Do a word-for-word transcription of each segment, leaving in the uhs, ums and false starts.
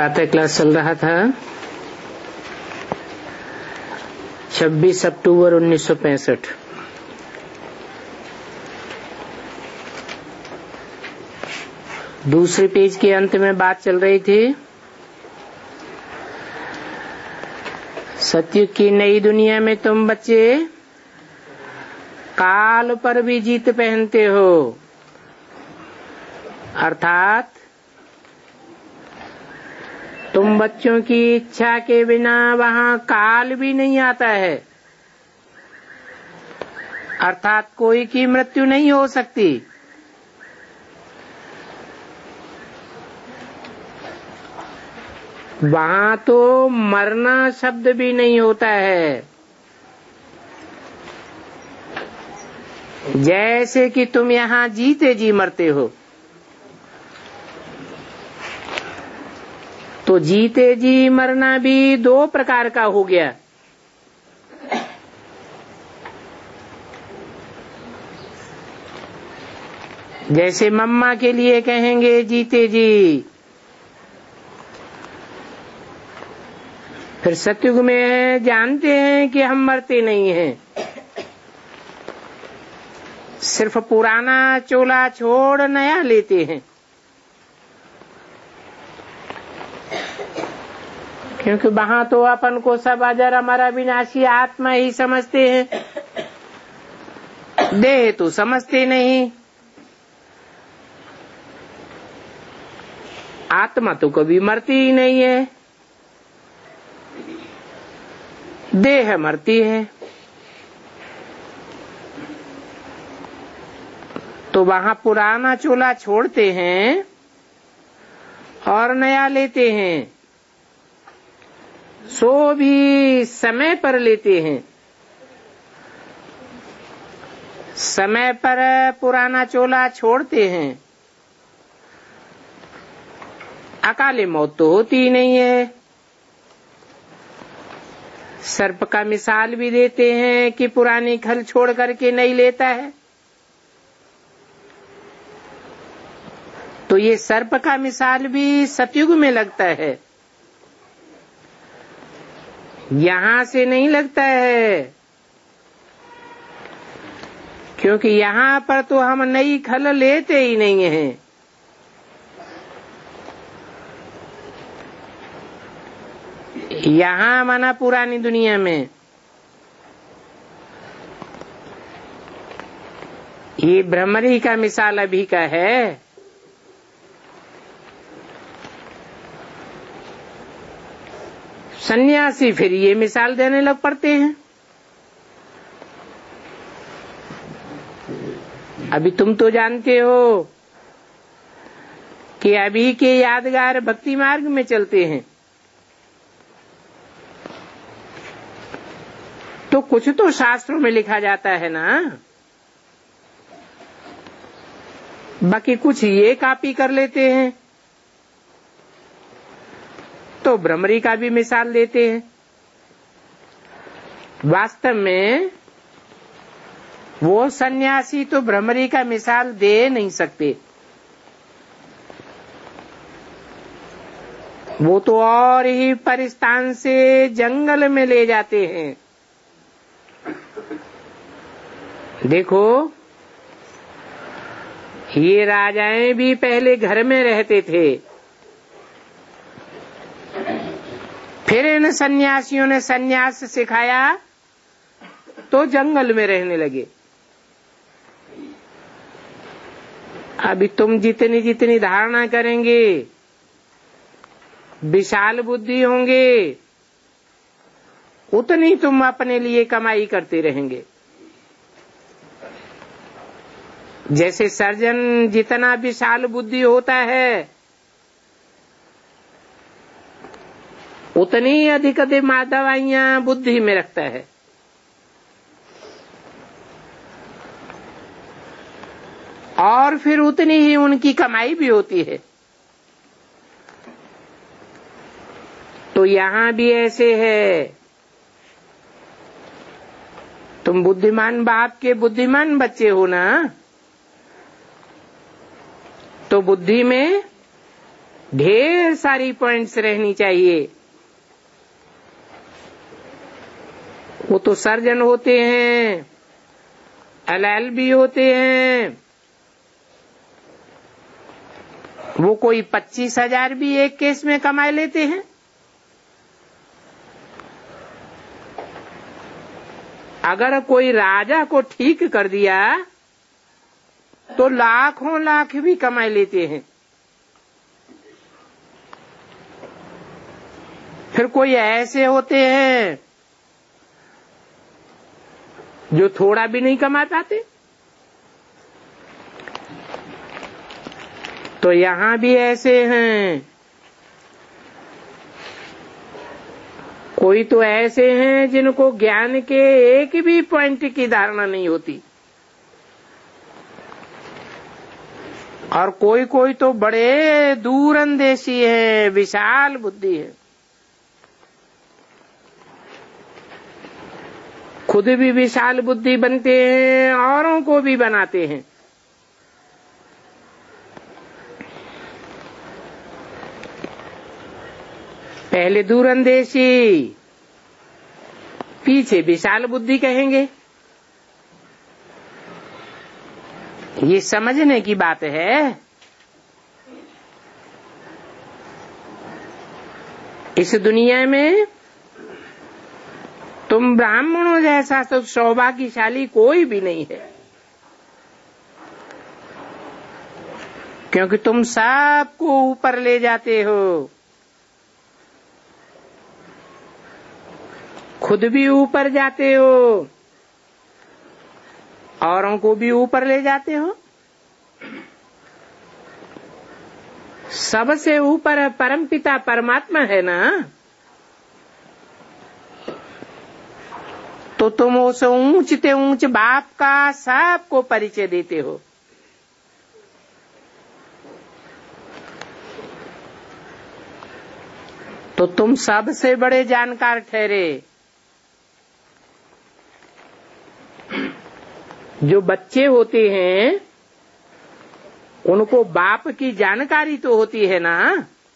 प्रातः क्लास चल रहा था छब्बीस अक्टूबर उन्नीस सौ पैंसठ। दूसरे पेज के अंत में बात चल रही थी सतयुग की नई दुनिया में तुम बच्चे काल पर भी जीत पहनते हो, अर्थात तुम बच्चों की इच्छा के बिना वहां काल भी नहीं आता है, अर्थात कोई की मृत्यु नहीं हो सकती। वहां तो मरना शब्द भी नहीं होता है। जैसे कि तुम यहाँ जीते जी मरते हो, तो जीते जी मरना भी दो प्रकार का हो गया। जैसे मम्मा के लिए कहेंगे जीते जी, फिर सतयुग में जानते हैं कि हम मरते नहीं हैं, सिर्फ पुराना चोला छोड़ नया लेते हैं, क्योंकि वहां तो अपन को सब अजर अमर अविनाशी आत्मा ही समझते हैं, देह तो समझते नहीं। आत्मा तो कभी मरती ही नहीं है, देह मरती है। तो वहां पुराना चोला छोड़ते हैं और नया लेते हैं, सो भी समय पर लेते हैं। समय पर पुराना चोला छोड़ते हैं, अकाले मौत तो होती ही नहीं है। सर्प का मिसाल भी देते हैं कि पुरानी खल छोड़ करके नहीं लेता है। तो ये सर्प का मिसाल भी सतयुग में लगता है, यहाँ से नहीं लगता है, क्योंकि यहाँ पर तो हम नई खल लेते ही नहीं हैं। यहाँ माना पुरानी दुनिया में ये भ्रमरी का मिसाल अभी का है। सन्यासी फिर ये मिसाल देने लग पड़ते हैं। अभी तुम तो जानते हो कि अभी के यादगार भक्ति मार्ग में चलते हैं, तो कुछ तो शास्त्रों में लिखा जाता है ना, बाकी कुछ ये कॉपी कर लेते हैं। तो भ्रमरी का भी मिसाल देते हैं। वास्तव में वो सन्यासी तो भ्रमरी का मिसाल दे नहीं सकते, वो तो और ही परिस्थान से जंगल में ले जाते हैं। देखो, ये राजाएं भी पहले घर में रहते थे, फिर इन सन्यासियों ने सन्यास सिखाया तो जंगल में रहने लगे। अभी तुम जितनी जितनी धारणा करेंगे, विशाल बुद्धि होंगे, उतनी तुम अपने लिए कमाई करते रहेंगे। जैसे सर्जन जितना विशाल बुद्धि होता है, उतनी अधिक अधिक दवाइयां बुद्धि में रखता है। और फिर उतनी ही उनकी कमाई भी होती है। तो यहाँ भी ऐसे है, तुम बुद्धिमान बाप के बुद्धिमान बच्चे हो ना, तो बुद्धि में ढेर सारी पॉइंट्स रहनी चाहिए। वो तो सर्जन होते हैं, एल एल बी होते हैं, वो कोई पच्चीस हजार भी एक केस में कमा लेते हैं। अगर कोई राजा को ठीक कर दिया तो लाखों लाख भी कमा लेते हैं। फिर कोई ऐसे होते हैं जो थोड़ा भी नहीं कमा पाते। तो यहां भी ऐसे हैं, कोई तो ऐसे हैं जिनको ज्ञान के एक भी पॉइंट की धारणा नहीं होती, और कोई कोई तो बड़े दूरंदेशी है, विशाल बुद्धि है, खुद भी विशाल बुद्धि बनते हैं, औरों को भी बनाते हैं। पहले दूरंदेशी, पीछे विशाल बुद्धि कहेंगे। ये समझने की बात है। इस दुनिया में तुम ब्राह्मणों जैसा तो सौभाग्यशाली कोई भी नहीं है, क्योंकि तुम सबको ऊपर ले जाते हो, खुद भी ऊपर जाते हो, औरों को भी ऊपर ले जाते हो। सबसे ऊपर परमपिता परमात्मा है ना, तो तुम उस ऊंचते ऊंच बाप का सबको परिचय देते हो। तो तुम सबसे बड़े जानकार ठहरे। जो बच्चे होते हैं उनको बाप की जानकारी तो होती है ना।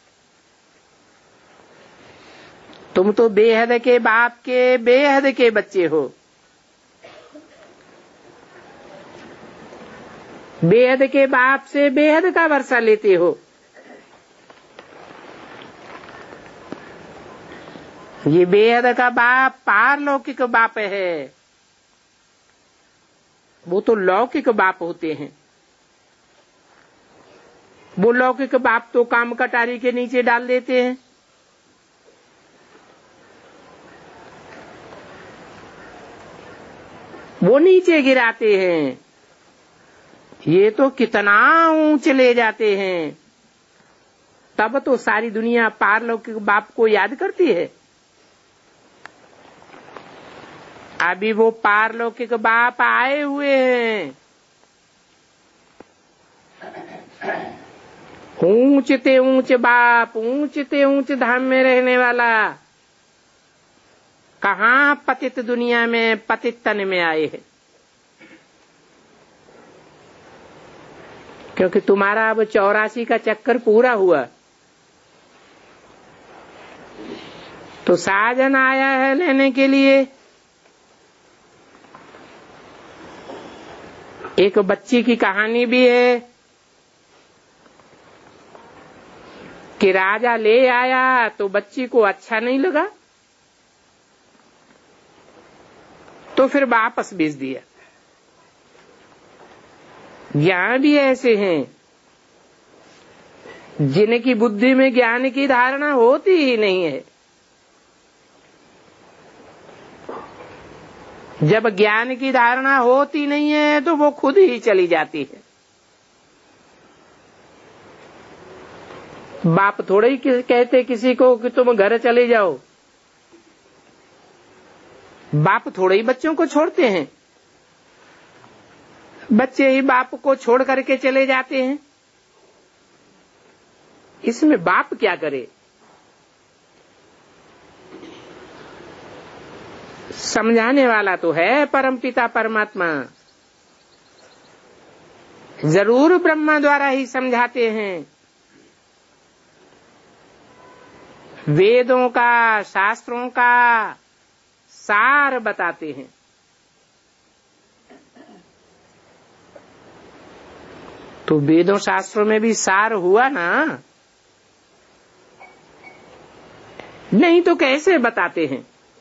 तुम तो बेहद के बाप के बेहद के बच्चे हो, बेहद के बाप से बेहद का वर्षा लेते हो। ये बेहद का बाप पारलौकिक बाप है, वो तो लौकिक बाप होते हैं। वो लौकिक बाप तो काम कटारी के नीचे डाल देते हैं। वो नीचे गिराते हैं, ये तो कितना ऊंच ले जाते हैं। तब तो सारी दुनिया पारलौकिक बाप को याद करती है। अभी वो पारलौकिक बाप आए हुए हैं, ऊंचते ऊंच बाप, ऊंचते ऊंच धाम में रहने वाला, कहाँ पतित दुनिया में पतित तन में आए हैं। क्योंकि तुम्हारा अब चौरासी का चक्कर पूरा हुआ, तो साजन आया है लेने के लिए। एक बच्ची की कहानी भी है कि राजा ले आया तो बच्ची को अच्छा नहीं लगा, तो फिर वापस भेज दिया। यहाँ भी ऐसे हैं जिनकी बुद्धि में ज्ञान की धारणा होती ही नहीं है। जब ज्ञान की धारणा होती नहीं है तो वो खुद ही चली जाती है। बाप थोड़े ही कहते किसी को कि तुम घर चले जाओ, बाप थोड़े ही बच्चों को छोड़ते हैं, बच्चे ही बाप को छोड़ करके चले जाते हैं। इसमें बाप क्या करे? समझाने वाला तो है परमपिता परमात्मा, जरूर ब्रह्मा द्वारा ही समझाते हैं। वेदों का, शास्त्रों का सार बताते हैं। तो वेदों शास्त्रों में भी सार हुआ ना, नहीं तो कैसे बताते हैं?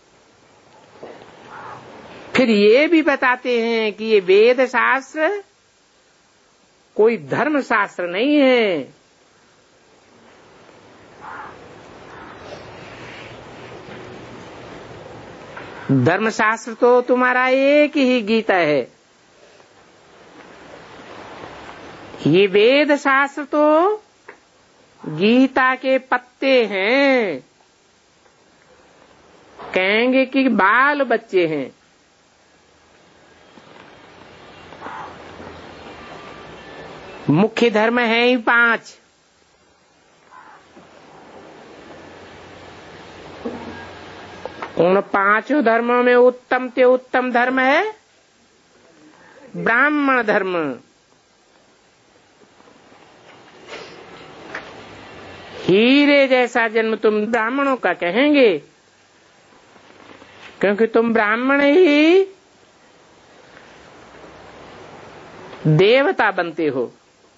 फिर ये भी बताते हैं कि ये वेद शास्त्र कोई धर्म शास्त्र नहीं है। धर्मशास्त्र तो तुम्हारा एक ही गीता है, ये वेद शास्त्र तो गीता के पत्ते हैं। कहेंगे कि बाल बच्चे हैं। मुख्य धर्म है ही पांच। उन पांचों धर्मों में उत्तम से उत्तम धर्म है ब्राह्मण धर्म। हीरे जैसा जन्म तुम ब्राह्मणों का कहेंगे, क्योंकि तुम ब्राह्मण ही देवता बनते हो।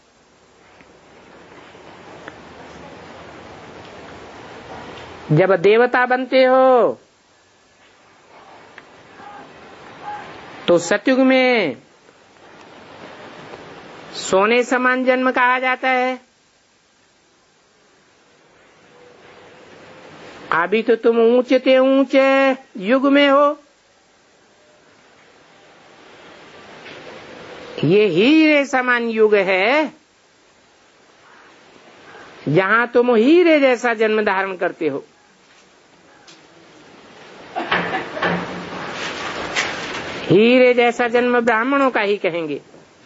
जब देवता बनते हो तो सतयुग में सोने समान जन्म कहा जाता है। अभी तो तुम ऊंचे ते ऊंचे युग में हो। ये हीरे समान युग है, जहां तुम हीरे जैसा जन्म धारण करते हो। हीरे जैसा जन्म ब्राह्मणों का ही कहेंगे।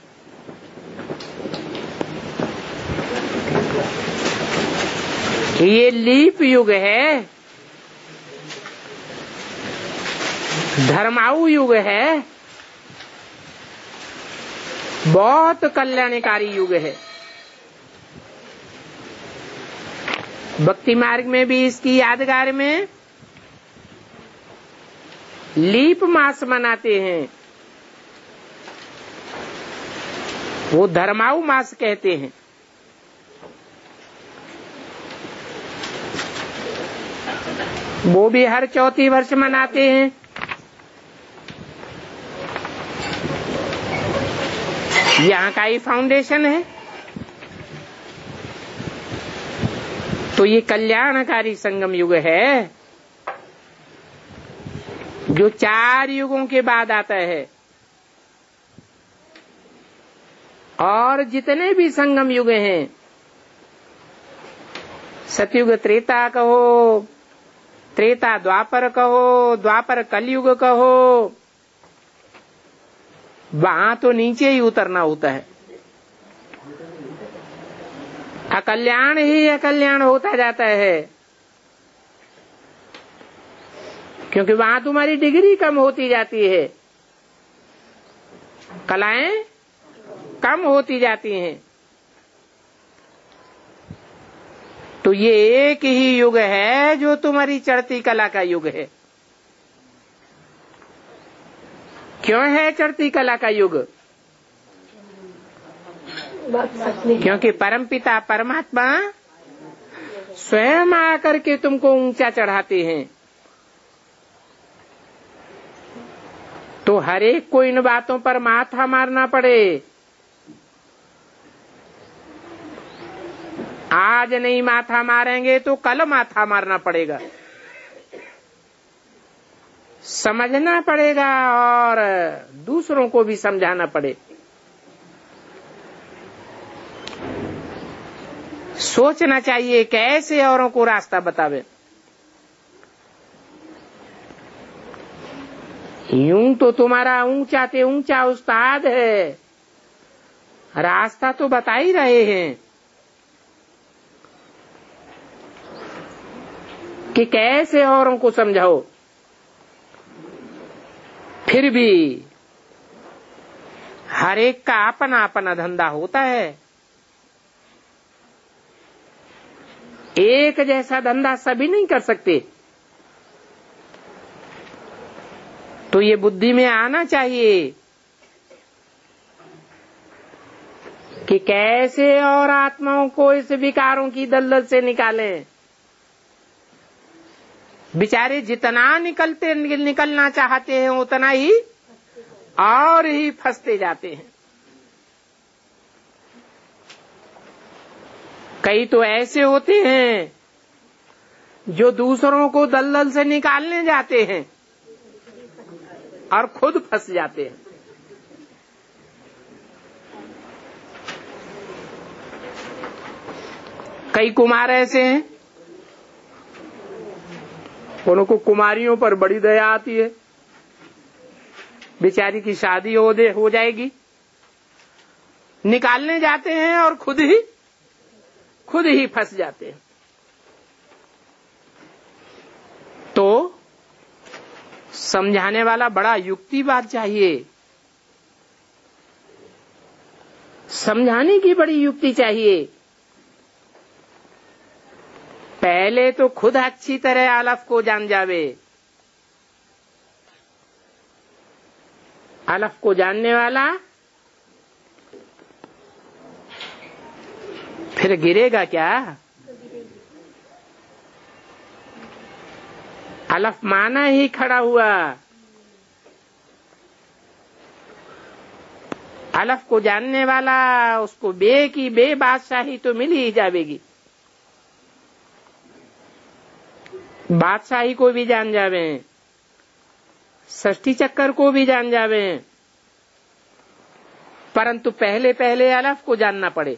ये लीप युग है, धर्माऊ युग है, बहुत कल्याणकारी युग है। भक्ति मार्ग में भी इसकी यादगार में लीप मास मनाते हैं। वो धर्माऊ मास कहते हैं। वो भी हर चौथी वर्ष मनाते हैं। यहाँ का ही फाउंडेशन है। तो ये कल्याणकारी संगम युग है, जो चार युगों के बाद आता है। और जितने भी संगम युग हैं, सतयुग त्रेता कहो, त्रेता द्वापर कहो, द्वापर कलयुग कहो, वहां तो नीचे ही उतरना होता है। अकल्याण ही अकल्याण होता जाता है, क्योंकि वहां तुम्हारी डिग्री कम होती जाती है, कलाएं कम होती जाती हैं। तो ये एक ही युग है जो तुम्हारी चढ़ती कला का युग है। क्यों है चढ़ती कला का युग? क्योंकि परमपिता परमात्मा स्वयं आकर के तुमको ऊंचा चढ़ाते हैं। तो हर एक को इन बातों पर माथा मारना पड़े। आज नहीं माथा मारेंगे तो कल माथा मारना पड़ेगा, समझना पड़ेगा और दूसरों को भी समझाना पड़े। सोचना चाहिए कैसे औरों को रास्ता बतावे। यूं तो तुम्हारा ऊंचा ते ऊंचा उस्ताद है, रास्ता तो बता ही रहे हैं कि कैसे औरों को समझाओ। फिर भी हर एक का अपना अपना धंधा होता है। एक जैसा धंधा सभी नहीं कर सकते। तो ये बुद्धि में आना चाहिए कि कैसे और आत्माओं को इस विकारों की दलदल से निकालें। बेचारे जितना निकलते निकलना चाहते हैं उतना ही और ही फंसते जाते हैं। कई तो ऐसे होते हैं जो दूसरों को दलदल से निकालने जाते हैं और खुद फंस जाते हैं। कई कुमार ऐसे हैं, उनको कुमारियों पर बड़ी दया आती है। बेचारी की शादी हो दे हो जाएगी, निकालने जाते हैं और खुद ही खुद ही फंस जाते हैं। तो समझाने वाला बड़ा युक्तिवाद चाहिए, समझाने की बड़ी युक्ति चाहिए। पहले तो खुद अच्छी तरह अलफ को जान जावे। अलफ को जानने वाला फिर गिरेगा क्या? अलफ माना ही खड़ा हुआ। अलफ को जानने वाला, उसको बे की बे बादशाही तो मिल ही जाएगी। बादशाही को भी जान जावे, षष्ठी चक्कर को भी जान जावे, परंतु पहले पहले अलफ को जानना पड़े।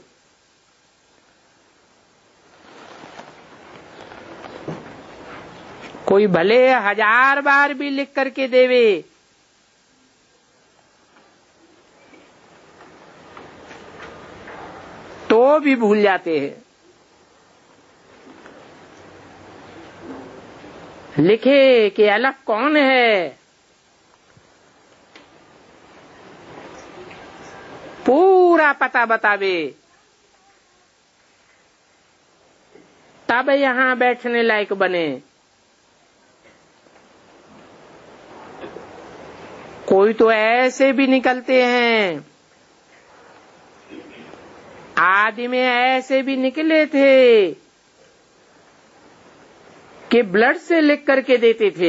कोई भले हजार बार भी लिख करके देवे, तो भी भूल जाते हैं। लिखे कि अलफ कौन है, पूरा पता बतावे, तब यहां बैठने लायक बने। कोई तो ऐसे भी निकलते हैं, आदि में ऐसे भी निकले थे कि ब्लड से लिख करके देते थे।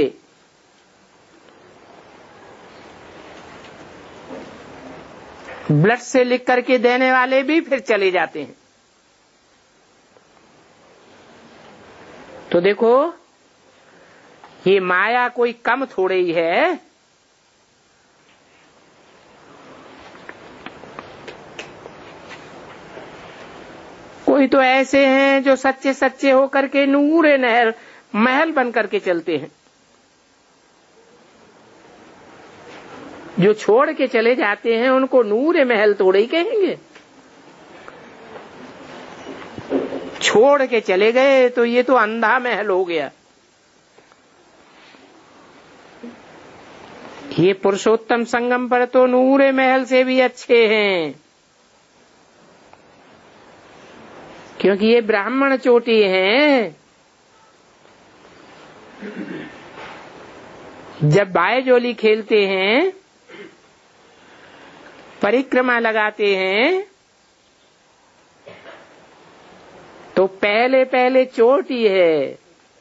ब्लड से लिख करके देने वाले भी फिर चले जाते हैं। तो देखो, ये माया कोई कम थोड़े ही है। कोई तो ऐसे हैं जो सच्चे सच्चे होकर के नूरे नहर महल बन करके चलते हैं। जो छोड़ के चले जाते हैं उनको नूरे महल थोड़े ही कहेंगे। छोड़ के चले गए तो ये तो अंधा महल हो गया। ये पुरुषोत्तम संगम पर तो नूरे महल से भी अच्छे हैं, क्योंकि ये ब्राह्मण चोटी हैं। जब बायजोली खेलते हैं, परिक्रमा लगाते हैं, तो पहले पहले चोटी है।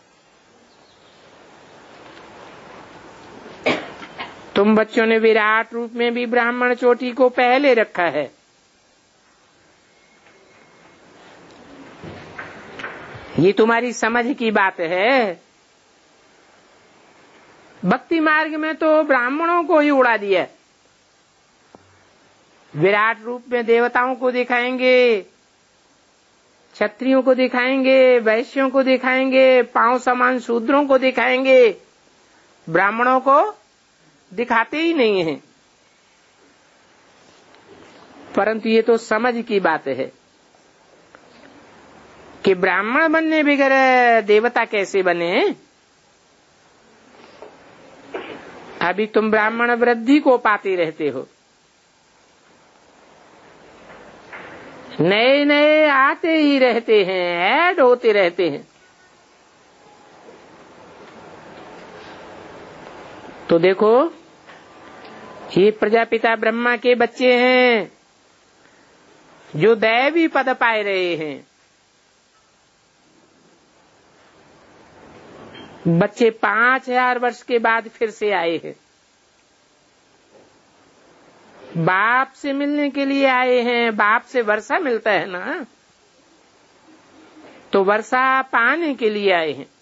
तुम बच्चों ने विराट रूप में भी ब्राह्मण चोटी को पहले रखा है। ये तुम्हारी समझ की बात है। भक्ति मार्ग में तो ब्राह्मणों को ही उड़ा दिया। विराट रूप में देवताओं को दिखाएंगे, क्षत्रियों को दिखाएंगे, वैश्यों को दिखाएंगे, पांव समान शूद्रों को दिखाएंगे, ब्राह्मणों को दिखाते ही नहीं हैं। परंतु ये तो समझ की बात है कि ब्राह्मण बनने बगैर देवता कैसे बने। अभी तुम ब्राह्मण वृद्धि को पाते रहते हो, नए नए आते ही रहते हैं, ऐड होते रहते हैं। तो देखो, ये प्रजापिता ब्रह्मा के बच्चे हैं जो दैवी पद पाए रहे हैं। बच्चे पांच हजार वर्ष के बाद फिर से आए हैं, बाप से मिलने के लिए आए हैं। बाप से वर्षा मिलता है ना, तो वर्षा पाने के लिए आए हैं।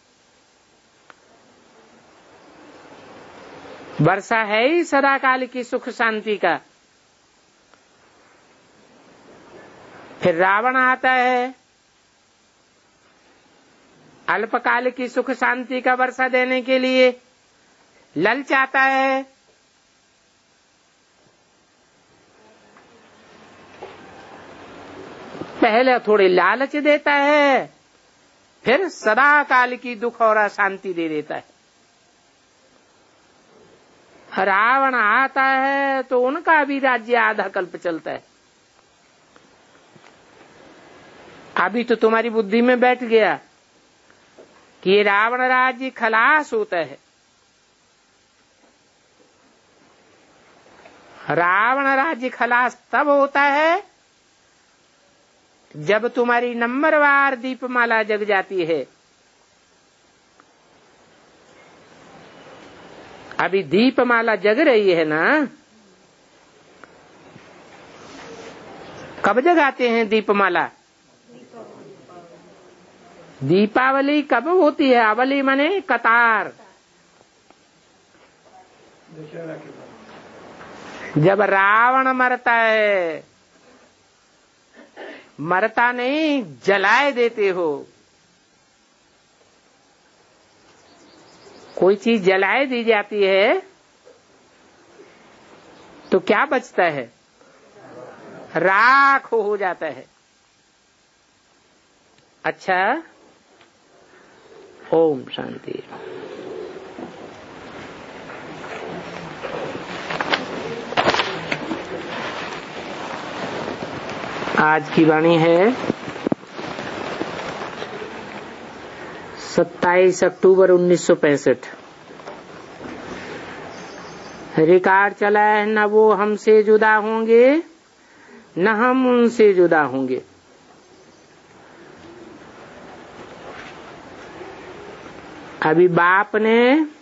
वर्षा है ही सदाकाल की सुख शांति का। फिर रावण आता है, अल्पकाल की सुख शांति का वर्षा देने के लिए ललचाता है। पहले थोड़े लालच देता है, फिर सदा काल की दुख और अशांति दे देता है। रावण आता है तो उनका भी राज्य आधा कल्प चलता है। अभी तो तुम्हारी बुद्धि में बैठ गया कि ये रावण राज्य खलास होता है। रावण राज्य खलास तब होता है जब तुम्हारी नंबरवार दीपमाला जग जाती है। अभी दीपमाला जग रही है ना। कब जगाते हैं दीपमाला? दीपावली कब होती है? अवली माने कतार। जब रावण मरता है, मरता नहीं, जलाए देते हो। कोई चीज जलाए दी जाती है तो क्या बचता है? राख हो जाता है। अच्छा, ओम शांति। आज की वाणी है सत्ताईस अक्टूबर उन्नीस सौ पैंसठ। रिकॉर्ड चला है, न वो हमसे जुदा होंगे न हम उनसे जुदा होंगे। अभी बाप ने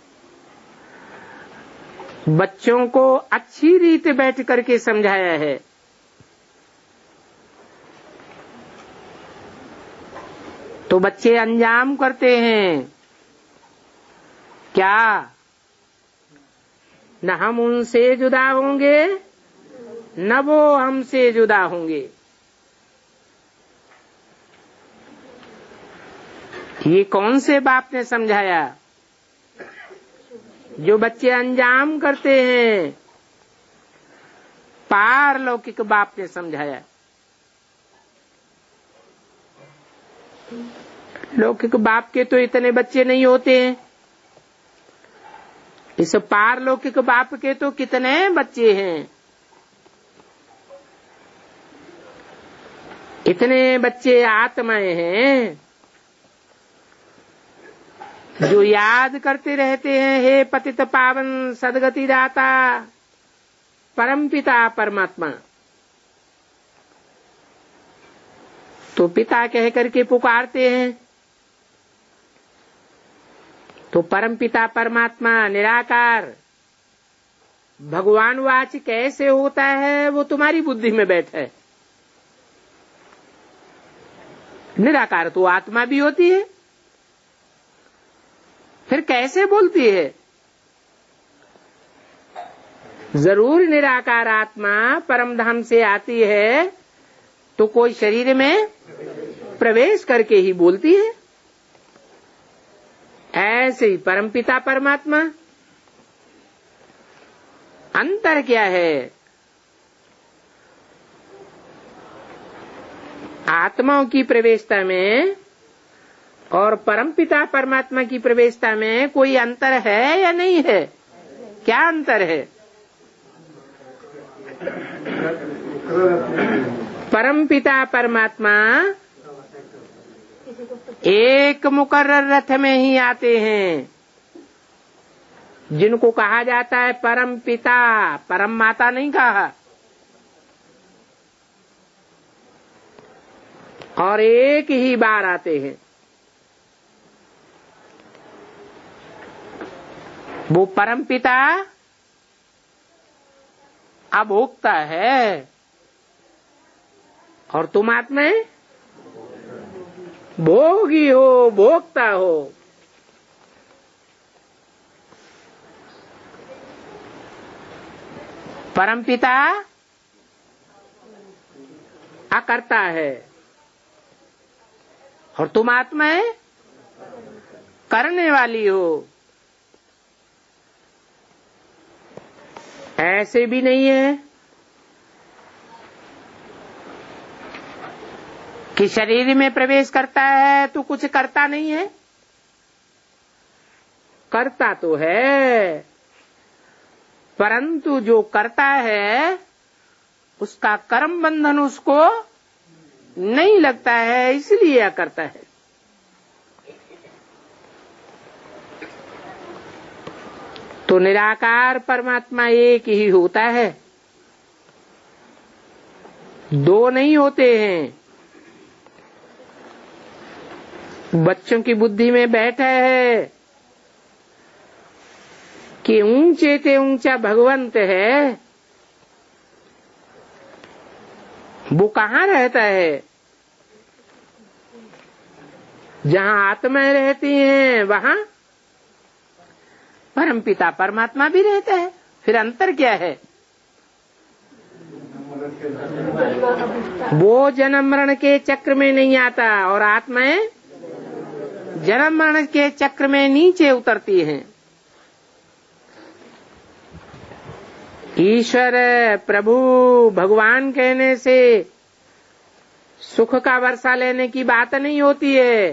बच्चों को अच्छी रीत बैठ करके समझाया है। तो बच्चे अंजाम करते हैं क्या? न हम उनसे जुदा होंगे न वो हमसे जुदा होंगे। ये कौन से बाप ने समझाया? जो बच्चे अंजाम करते हैं, पारलौकिक बाप ने समझाया। लौकिक बाप के तो इतने बच्चे नहीं होते हैं, इस पारलौकिक बाप के तो कितने बच्चे हैं। इतने बच्चे आत्माएं हैं जो याद करते रहते हैं, हे पतित पावन सदगति दाता परमपिता परमात्मा। तो पिता कह करके पुकारते हैं। तो परमपिता परमात्मा निराकार भगवान वाच कैसे होता है, वो तुम्हारी बुद्धि में बैठा है। निराकार तो आत्मा भी होती है, फिर कैसे बोलती है? जरूर निराकार आत्मा परम धाम से आती है तो कोई शरीर में प्रवेश करके ही बोलती है। ऐसे ही परमपिता परमात्मा। अंतर क्या है? आत्माओं की प्रवेशता में और परमपिता परमात्मा की प्रवेशता में कोई अंतर है या नहीं है? क्या अंतर है? परमपिता परमात्मा एक मुकर्रर रथ में ही आते हैं, जिनको कहा जाता है परम पिता, परम माता नहीं कहा। और एक ही बार आते हैं। वो परम पिता अभोक्ता है और तुम आत्मा भोगी हो, भोक्ता हो। परमपिता अकर्ता है और तुम आत्मा करने वाली हो। ऐसे भी नहीं है कि शरीर में प्रवेश करता है तो कुछ करता नहीं है, करता तो है, परंतु जो करता है उसका कर्म बंधन उसको नहीं लगता है, इसलिए यह करता है। तो निराकार परमात्मा एक ही होता है, दो नहीं होते हैं। बच्चों की बुद्धि में बैठा है कि ऊंचे से ऊंचा भगवंत है, वो कहाँ रहता है? जहाँ आत्माएं रहती हैं वहाँ परमपिता परमात्मा भी रहता है। फिर अंतर क्या है? वो जन्म मरण के चक्र में नहीं आता और आत्माएं जन्म मरण के चक्र में नीचे उतरती हैं। ईश्वर प्रभु भगवान कहने से सुख का वर्षा लेने की बात नहीं होती है,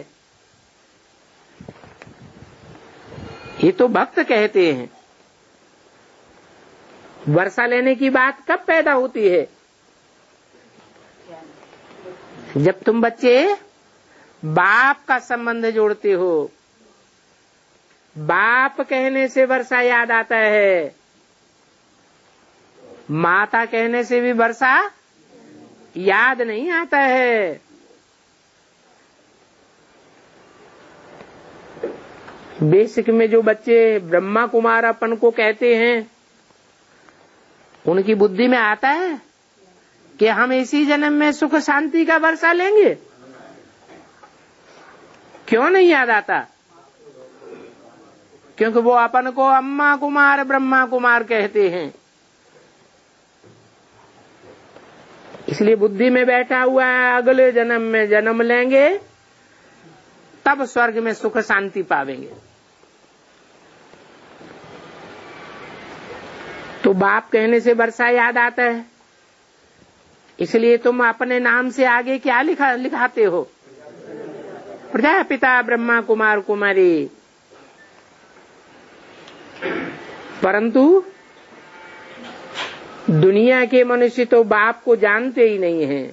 ये तो भक्त कहते हैं। वर्षा लेने की बात कब पैदा होती है? जब तुम बच्चे बाप का संबंध जोड़ते हो। बाप कहने से वर्षा याद आता है, माता कहने से भी वर्षा याद नहीं आता है। बेसिक में जो बच्चे ब्रह्मा कुमार अपन को कहते हैं, उनकी बुद्धि में आता है कि हम इसी जन्म में सुख शांति का वर्षा लेंगे। क्यों नहीं याद आता? क्योंकि वो अपन को अम्मा कुमार ब्रह्मा कुमार कहते हैं, इसलिए बुद्धि में बैठा हुआ है अगले जन्म में जन्म लेंगे तब स्वर्ग में सुख शांति पावेंगे। तो बाप कहने से वर्षा याद आता है, इसलिए तुम अपने नाम से आगे क्या लिखा लिखाते हो? प्रजापिता ब्रह्मा कुमार कुमारी। परंतु दुनिया के मनुष्य तो बाप को जानते ही नहीं हैं।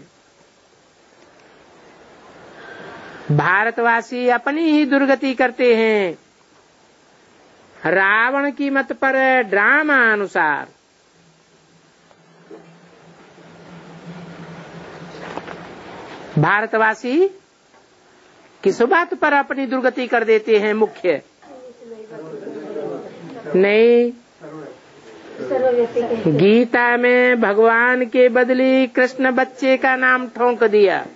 भारतवासी अपनी ही दुर्गति करते हैं रावण की मत पर ड्रामा अनुसार। भारतवासी किस बात पर अपनी दुर्गति कर देते हैं? मुख्य नहीं, गीता में भगवान के बदले कृष्ण बच्चे का नाम ठोंक दिया।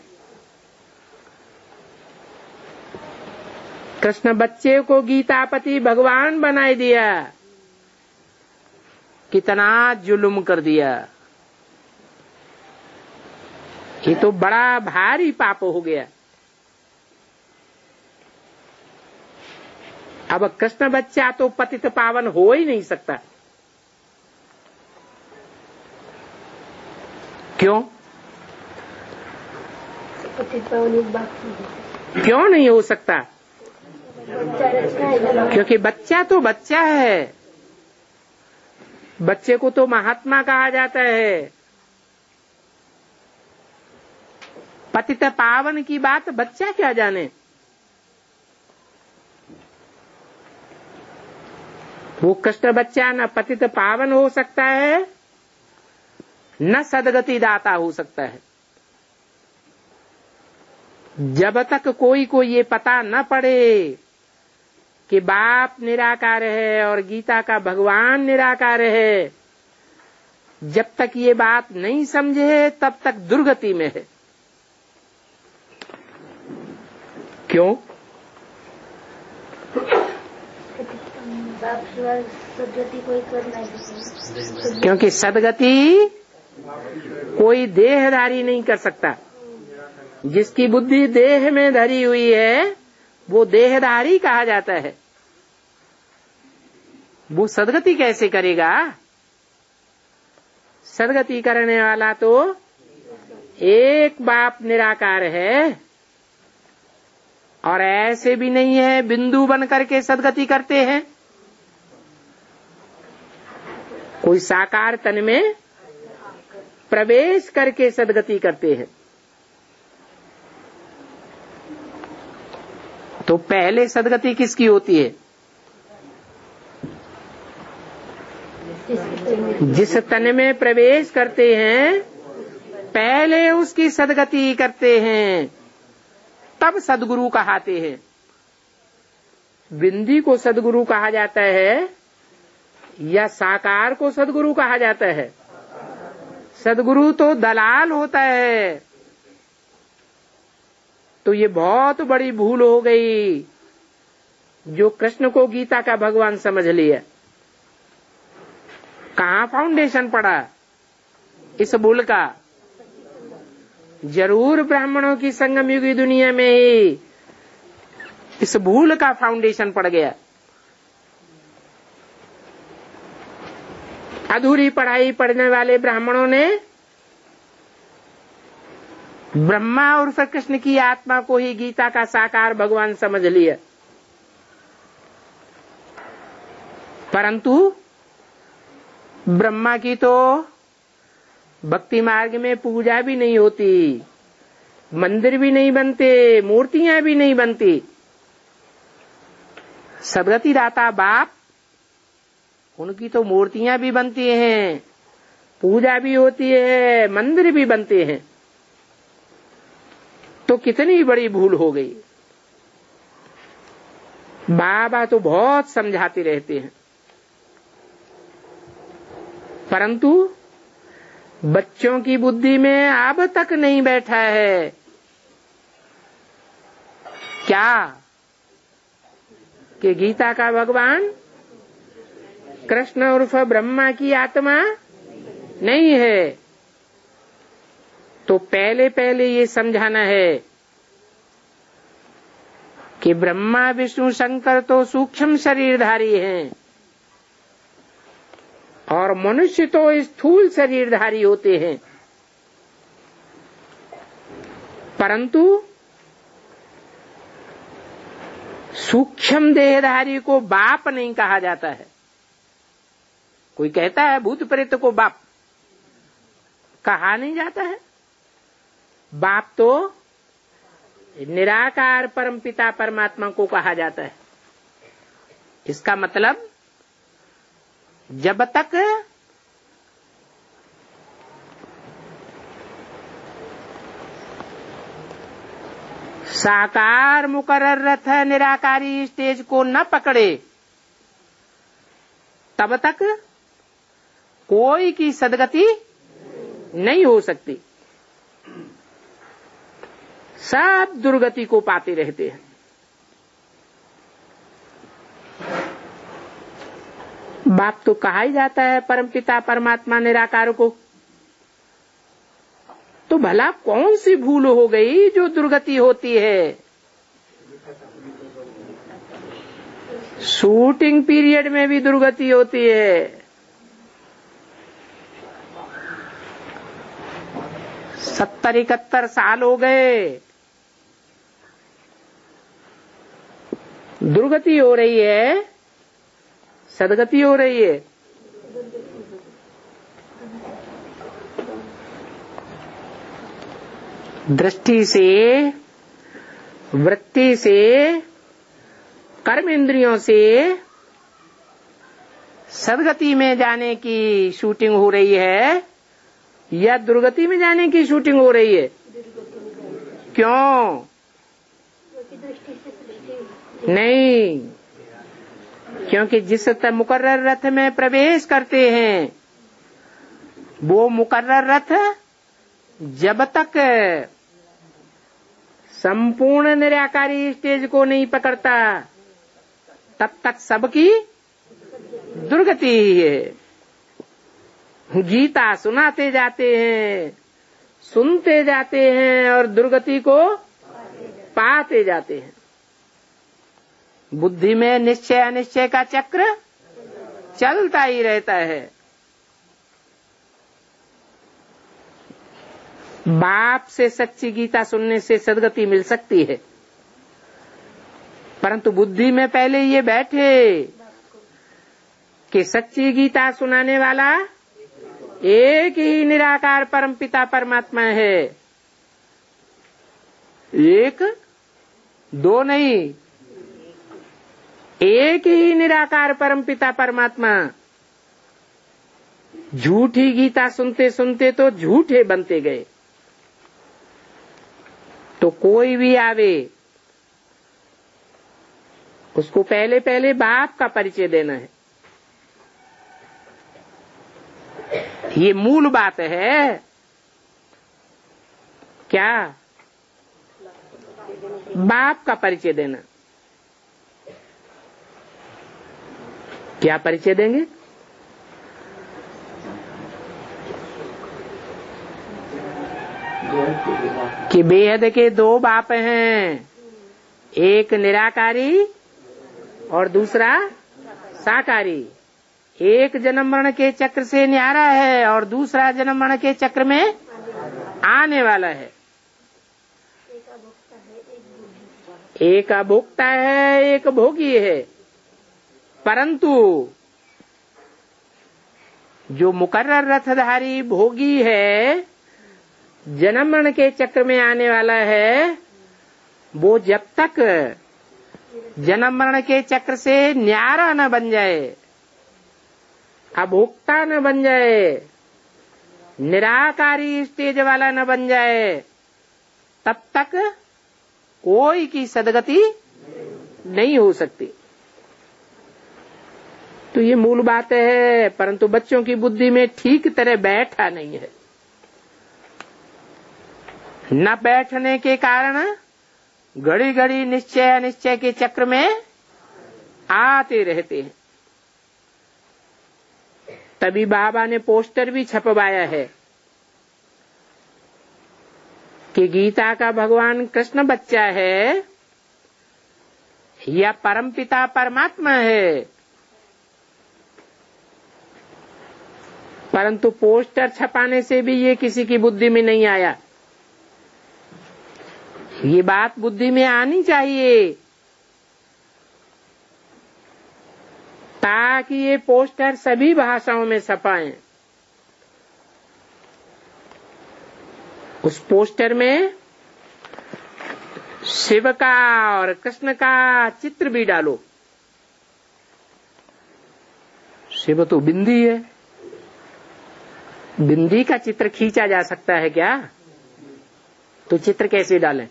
कृष्ण बच्चे को गीतापति भगवान बनाए दिया। कितना जुल्म कर दिया! ये तो बड़ा भारी पाप हो गया। अब कृष्ण बच्चा तो पतित पावन हो ही नहीं सकता। क्यों? क्यों नहीं हो सकता? क्योंकि बच्चा तो बच्चा है। बच्चे को तो महात्मा कहा जाता है। पतित पावन की बात बच्चा क्या जाने। वो कृष्ण बच्चा न पतित पावन हो सकता है न सदगति दाता हो सकता है। जब तक कोई को ये पता न पड़े कि बाप निराकार है और गीता का भगवान निराकार है, जब तक ये बात नहीं समझे तब तक दुर्गति में है। क्यों? क्योंकि सदगति कोई देहधारी नहीं कर सकता। जिसकी बुद्धि देह में धरी हुई है वो देहधारी कहा जाता है। वो सदगति कैसे करेगा? सदगति करने वाला तो एक बाप निराकार है, और ऐसे भी नहीं है बिंदु बन करके सदगति करते हैं। कोई साकार तन में प्रवेश करके सदगति करते हैं। तो पहले सदगति किसकी होती है? जिस तन में प्रवेश करते हैं पहले उसकी सदगति करते हैं, तब सदगुरु कहाते हैं। बिंदी को सदगुरु कहा जाता है या साकार को सदगुरु कहा जाता है? सदगुरु तो दलाल होता है। तो ये बहुत बड़ी भूल हो गई जो कृष्ण को गीता का भगवान समझ लिया। कहाँ फाउंडेशन पड़ा इस भूल का? जरूर ब्राह्मणों की संगम युगी दुनिया में ही इस भूल का फाउंडेशन पड़ गया। अधूरी पढ़ाई पढ़ने वाले ब्राह्मणों ने ब्रह्मा और कृष्ण की आत्मा को ही गीता का साकार भगवान समझ लिया। परंतु ब्रह्मा की तो भक्ति मार्ग में पूजा भी नहीं होती, मंदिर भी नहीं बनते, मूर्तियां भी नहीं बनती। सदगति दाता बाप, उनकी तो मूर्तियां भी बनती हैं, पूजा भी होती है, मंदिर भी बनते हैं। तो कितनी बड़ी भूल हो गई। बाबा तो बहुत समझाते रहते हैं, परंतु बच्चों की बुद्धि में अब तक नहीं बैठा है। क्या कि गीता का भगवान कृष्ण उर्फ ब्रह्मा की आत्मा नहीं है। तो पहले पहले ये समझाना है कि ब्रह्मा विष्णु शंकर तो सूक्ष्म शरीरधारी हैं और मनुष्य तो स्थूल शरीरधारी होते हैं। परंतु सूक्ष्म देहधारी को बाप नहीं कहा जाता है। कोई कहता है भूत प्रेत को बाप, कहा नहीं जाता है। बाप तो निराकार परमपिता परमात्मा को कहा जाता है। इसका मतलब जब तक साकार मुकर्रर रथ निराकारी स्टेज को न पकड़े तब तक कोई की सदगति नहीं हो सकती। सब दुर्गति को पाते रहते हैं। बाप तो कहा ही जाता है परमपिता परमात्मा निराकार को। तो भला कौन सी भूल हो गई जो दुर्गति होती है? शूटिंग पीरियड में भी दुर्गति होती है। सत्तर इकहत्तर साल हो गए, दुर्गति हो रही है, सदगति हो रही है। दृष्टि से, वृत्ति से, कर्म इंद्रियों से सदगति में जाने की शूटिंग हो रही है या दुर्गति में जाने की शूटिंग हो रही है? क्यों? नहीं, क्योंकि जिस मुकर्रर रथ में प्रवेश करते हैं वो मुकर्रर रथ जब तक संपूर्ण निराकारी स्टेज को नहीं पकड़ता तब तक सबकी दुर्गति ही है। गीता सुनाते जाते हैं, सुनते जाते हैं और दुर्गति को पाते जाते हैं। बुद्धि में निश्चय अनिश्चय का चक्र चलता ही रहता है। बाप से सच्ची गीता सुनने से सदगति मिल सकती है, परंतु बुद्धि में पहले ये बैठे कि सच्ची गीता सुनाने वाला एक ही निराकार परमपिता परमात्मा है। एक दो नहीं, एक ही निराकार परमपिता परमात्मा। झूठी गीता सुनते सुनते तो झूठे बनते गए। तो कोई भी आवे उसको पहले पहले बाप का परिचय देना है। ये मूल बात है। क्या? बाप का परिचय देना। क्या परिचय देंगे? कि बेहद के दो बाप हैं, एक निराकारी और दूसरा साकारी। एक जन्म मरण के चक्र से न्यारा है और दूसरा जन्म मरण के चक्र में आने वाला है। एक अभोक्ता है, एक भोगी है। परंतु जो मुकर्रर रथधारी भोगी है, जन्म मरण के चक्र में आने वाला है, वो जब तक जन्म मरण के चक्र से न्यारा न बन जाए, अभोक्ता न बन जाए, निराकारी स्टेज वाला न बन जाए, तब तक कोई की सदगति नहीं हो सकती। तो ये मूल बात है, परंतु बच्चों की बुद्धि में ठीक तरह बैठा नहीं है। न बैठने के कारण घड़ी घड़ी निश्चय अनिश्चय के चक्र में आते रहते हैं। तभी बाबा ने पोस्टर भी छपवाया है कि गीता का भगवान कृष्ण बच्चा है या परमपिता परमात्मा है। परंतु पोस्टर छपाने से भी ये किसी की बुद्धि में नहीं आया। ये बात बुद्धि में आनी चाहिए ताकि ये पोस्टर सभी भाषाओं में छपाएं। उस पोस्टर में शिव का और कृष्ण का चित्र भी डालो। शिव तो बिंदी है, बिंदी का चित्र खींचा जा सकता है क्या? तो चित्र कैसे डालें?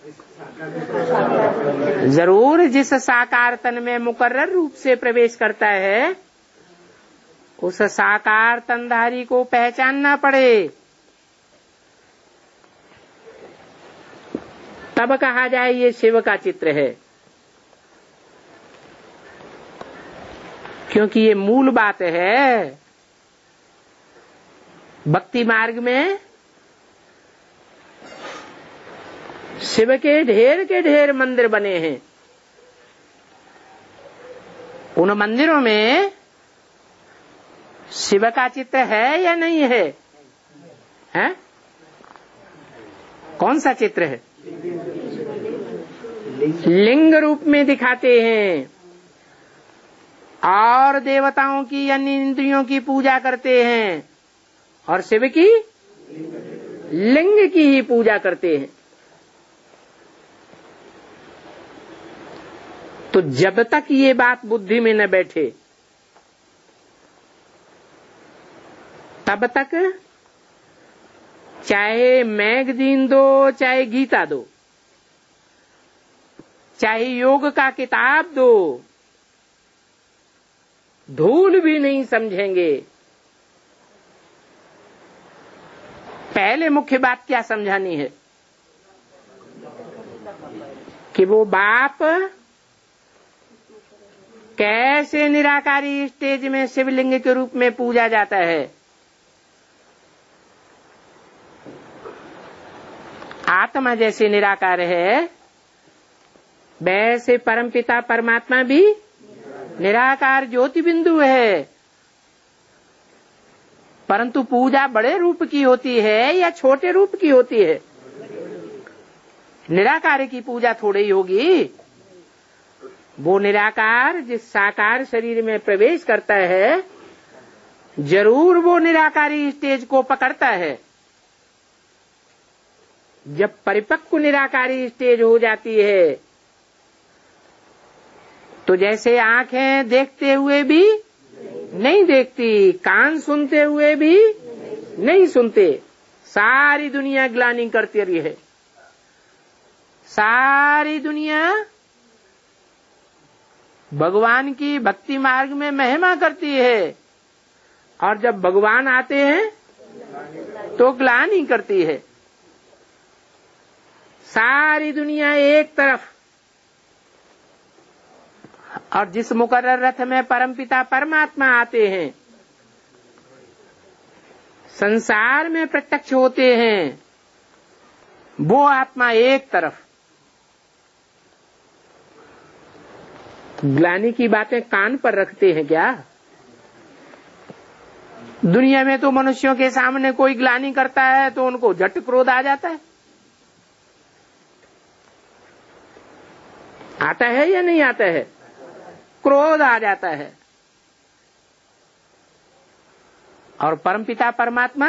जरूर जिस साकार तन में मुकर्रर रूप से प्रवेश करता है उस साकार तनधारी को पहचानना पड़े, तब कहा जाए ये शिव का चित्र है। क्योंकि ये मूल बात है। भक्ति मार्ग में शिव के ढेर के ढेर मंदिर बने हैं। उन मंदिरों में शिव का चित्र है या नहीं है? हैं? कौन सा चित्र है? लिंग रूप में दिखाते हैं और देवताओं की अन्य इंद्रियों की पूजा करते हैं और शिव की लिंग की ही पूजा करते हैं। तो जब तक ये बात बुद्धि में न बैठे तब तक चाहे मैगजीन दो, चाहे गीता दो, चाहे योग का किताब दो, धूल भी नहीं समझेंगे। पहले मुख्य बात क्या समझानी है कि वो बाप कैसे निराकारी स्टेज में शिवलिंग के रूप में पूजा जाता है। आत्मा जैसे निराकार है वैसे परमपिता परमात्मा भी निराकार ज्योति बिंदु है, परंतु पूजा बड़े रूप की होती है या छोटे रूप की होती है? निराकार की पूजा थोड़ी ही होगी। वो निराकार जिस साकार शरीर में प्रवेश करता है जरूर वो निराकारी स्टेज को पकड़ता है। जब परिपक्व निराकारी स्टेज हो जाती है तो जैसे आंखें देखते हुए भी नहीं देखती, कान सुनते हुए भी नहीं सुनते, सारी दुनिया ग्लानि करती रही है, सारी दुनिया भगवान की भक्ति मार्ग में महिमा करती है, और जब भगवान आते हैं तो ग्लानि करती है। सारी दुनिया एक तरफ, और जिस मुकर्रर रथ में परमपिता परमात्मा आते हैं, संसार में प्रत्यक्ष होते हैं, वो आत्मा एक तरफ। ग्लानि की बातें कान पर रखते हैं क्या? दुनिया में तो मनुष्यों के सामने कोई ग्लानि करता है तो उनको झट क्रोध आ जाता है। आता है या नहीं आता है? क्रोध आ जाता है। और परमपिता परमात्मा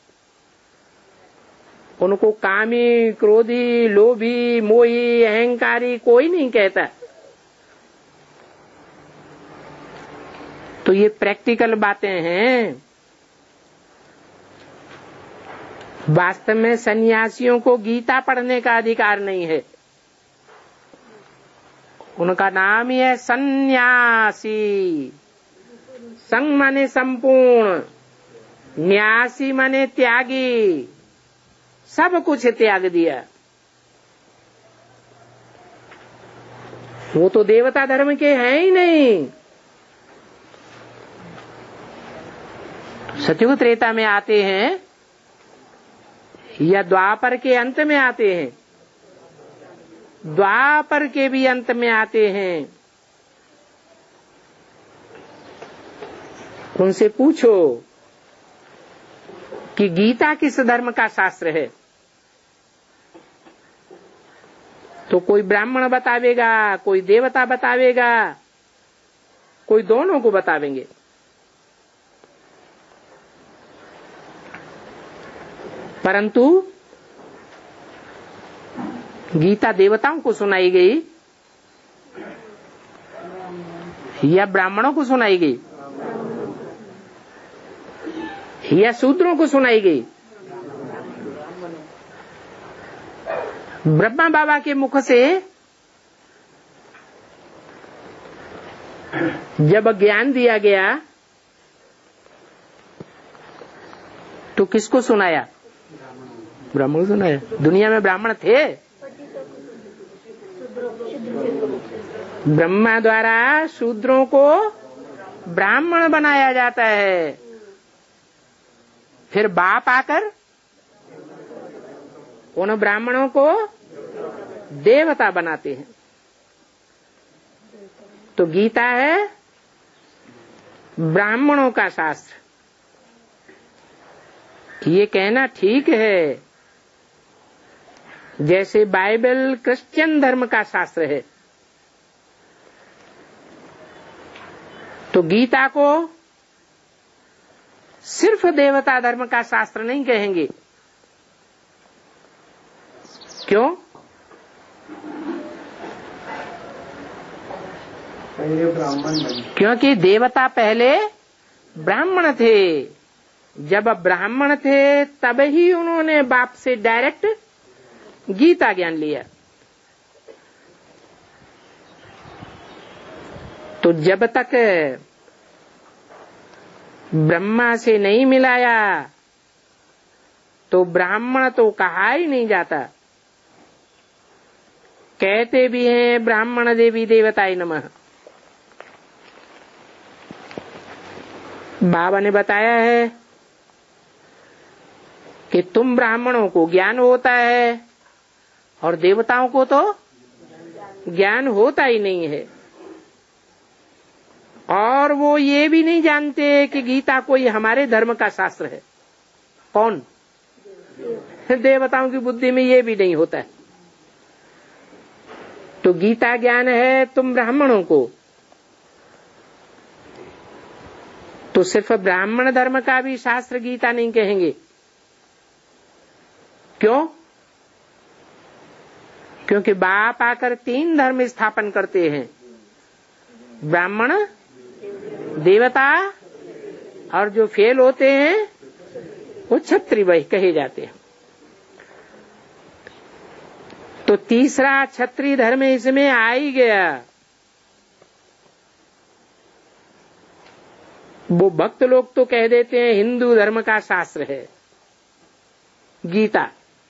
उनको कामी, क्रोधी, लोभी, मोही, अहंकारी कोई नहीं कहता। तो ये प्रैक्टिकल बातें हैं। वास्तव में सन्यासियों को गीता पढ़ने का अधिकार नहीं है। उनका नाम ही है सन्यासी। संग माने संपूर्ण, न्यासी माने त्यागी, सब कुछ त्याग दिया। वो तो देवता धर्म के हैं ही नहीं। सतयुग त्रेता में आते हैं या द्वापर के अंत में आते हैं? द्वापर के भी अंत में आते हैं। उनसे पूछो कि गीता किस धर्म का शास्त्र है, तो कोई ब्राह्मण बतावेगा, कोई देवता बतावेगा, कोई दोनों को बतावेंगे। परंतु गीता देवताओं को सुनाई गई या ब्राह्मणों को सुनाई गई या शूद्रों को सुनाई गई? ब्रह्मा बाबा के मुख से जब ज्ञान दिया गया तो किसको सुनाया? ब्राह्मण को सुनाया। दुनिया में ब्राह्मण थे? ब्रह्मा द्वारा शूद्रों को ब्राह्मण बनाया जाता है, फिर बाप आकर उन ब्राह्मणों को देवता बनाते हैं। तो गीता है ब्राह्मणों का शास्त्र। ये कहना ठीक है जैसे बाइबल क्रिश्चियन धर्म का शास्त्र है, तो गीता को सिर्फ देवता धर्म का शास्त्र नहीं कहेंगे। क्यों? पहले ब्राह्मण बने। क्योंकि देवता पहले ब्राह्मण थे। जब ब्राह्मण थे तब ही उन्होंने बाप से डायरेक्ट गीता ज्ञान लिया। तो जब तक ब्रह्मा से नहीं मिलाया तो ब्राह्मण तो कहा ही नहीं जाता। कहते भी हैं ब्राह्मण देवी देवताय नमः। बाबा ने बताया है कि तुम ब्राह्मणों को ज्ञान होता है और देवताओं को तो ज्ञान होता ही नहीं है। और वो ये भी नहीं जानते कि गीता कोई हमारे धर्म का शास्त्र है। कौन? देवताओं की बुद्धि में ये भी नहीं होता है। तो गीता ज्ञान है तुम ब्राह्मणों को, तो सिर्फ ब्राह्मण धर्म का भी शास्त्र गीता नहीं कहेंगे। क्यों? क्योंकि बाप आकर तीन धर्म स्थापन करते हैं, ब्राह्मण, देवता और जो फेल होते हैं वो क्षत्रिय कहे जाते हैं। तो तीसरा क्षत्रिय धर्म इसमें आ ही गया। वो भक्त लोग तो कह देते हैं हिंदू धर्म का शास्त्र है गीता,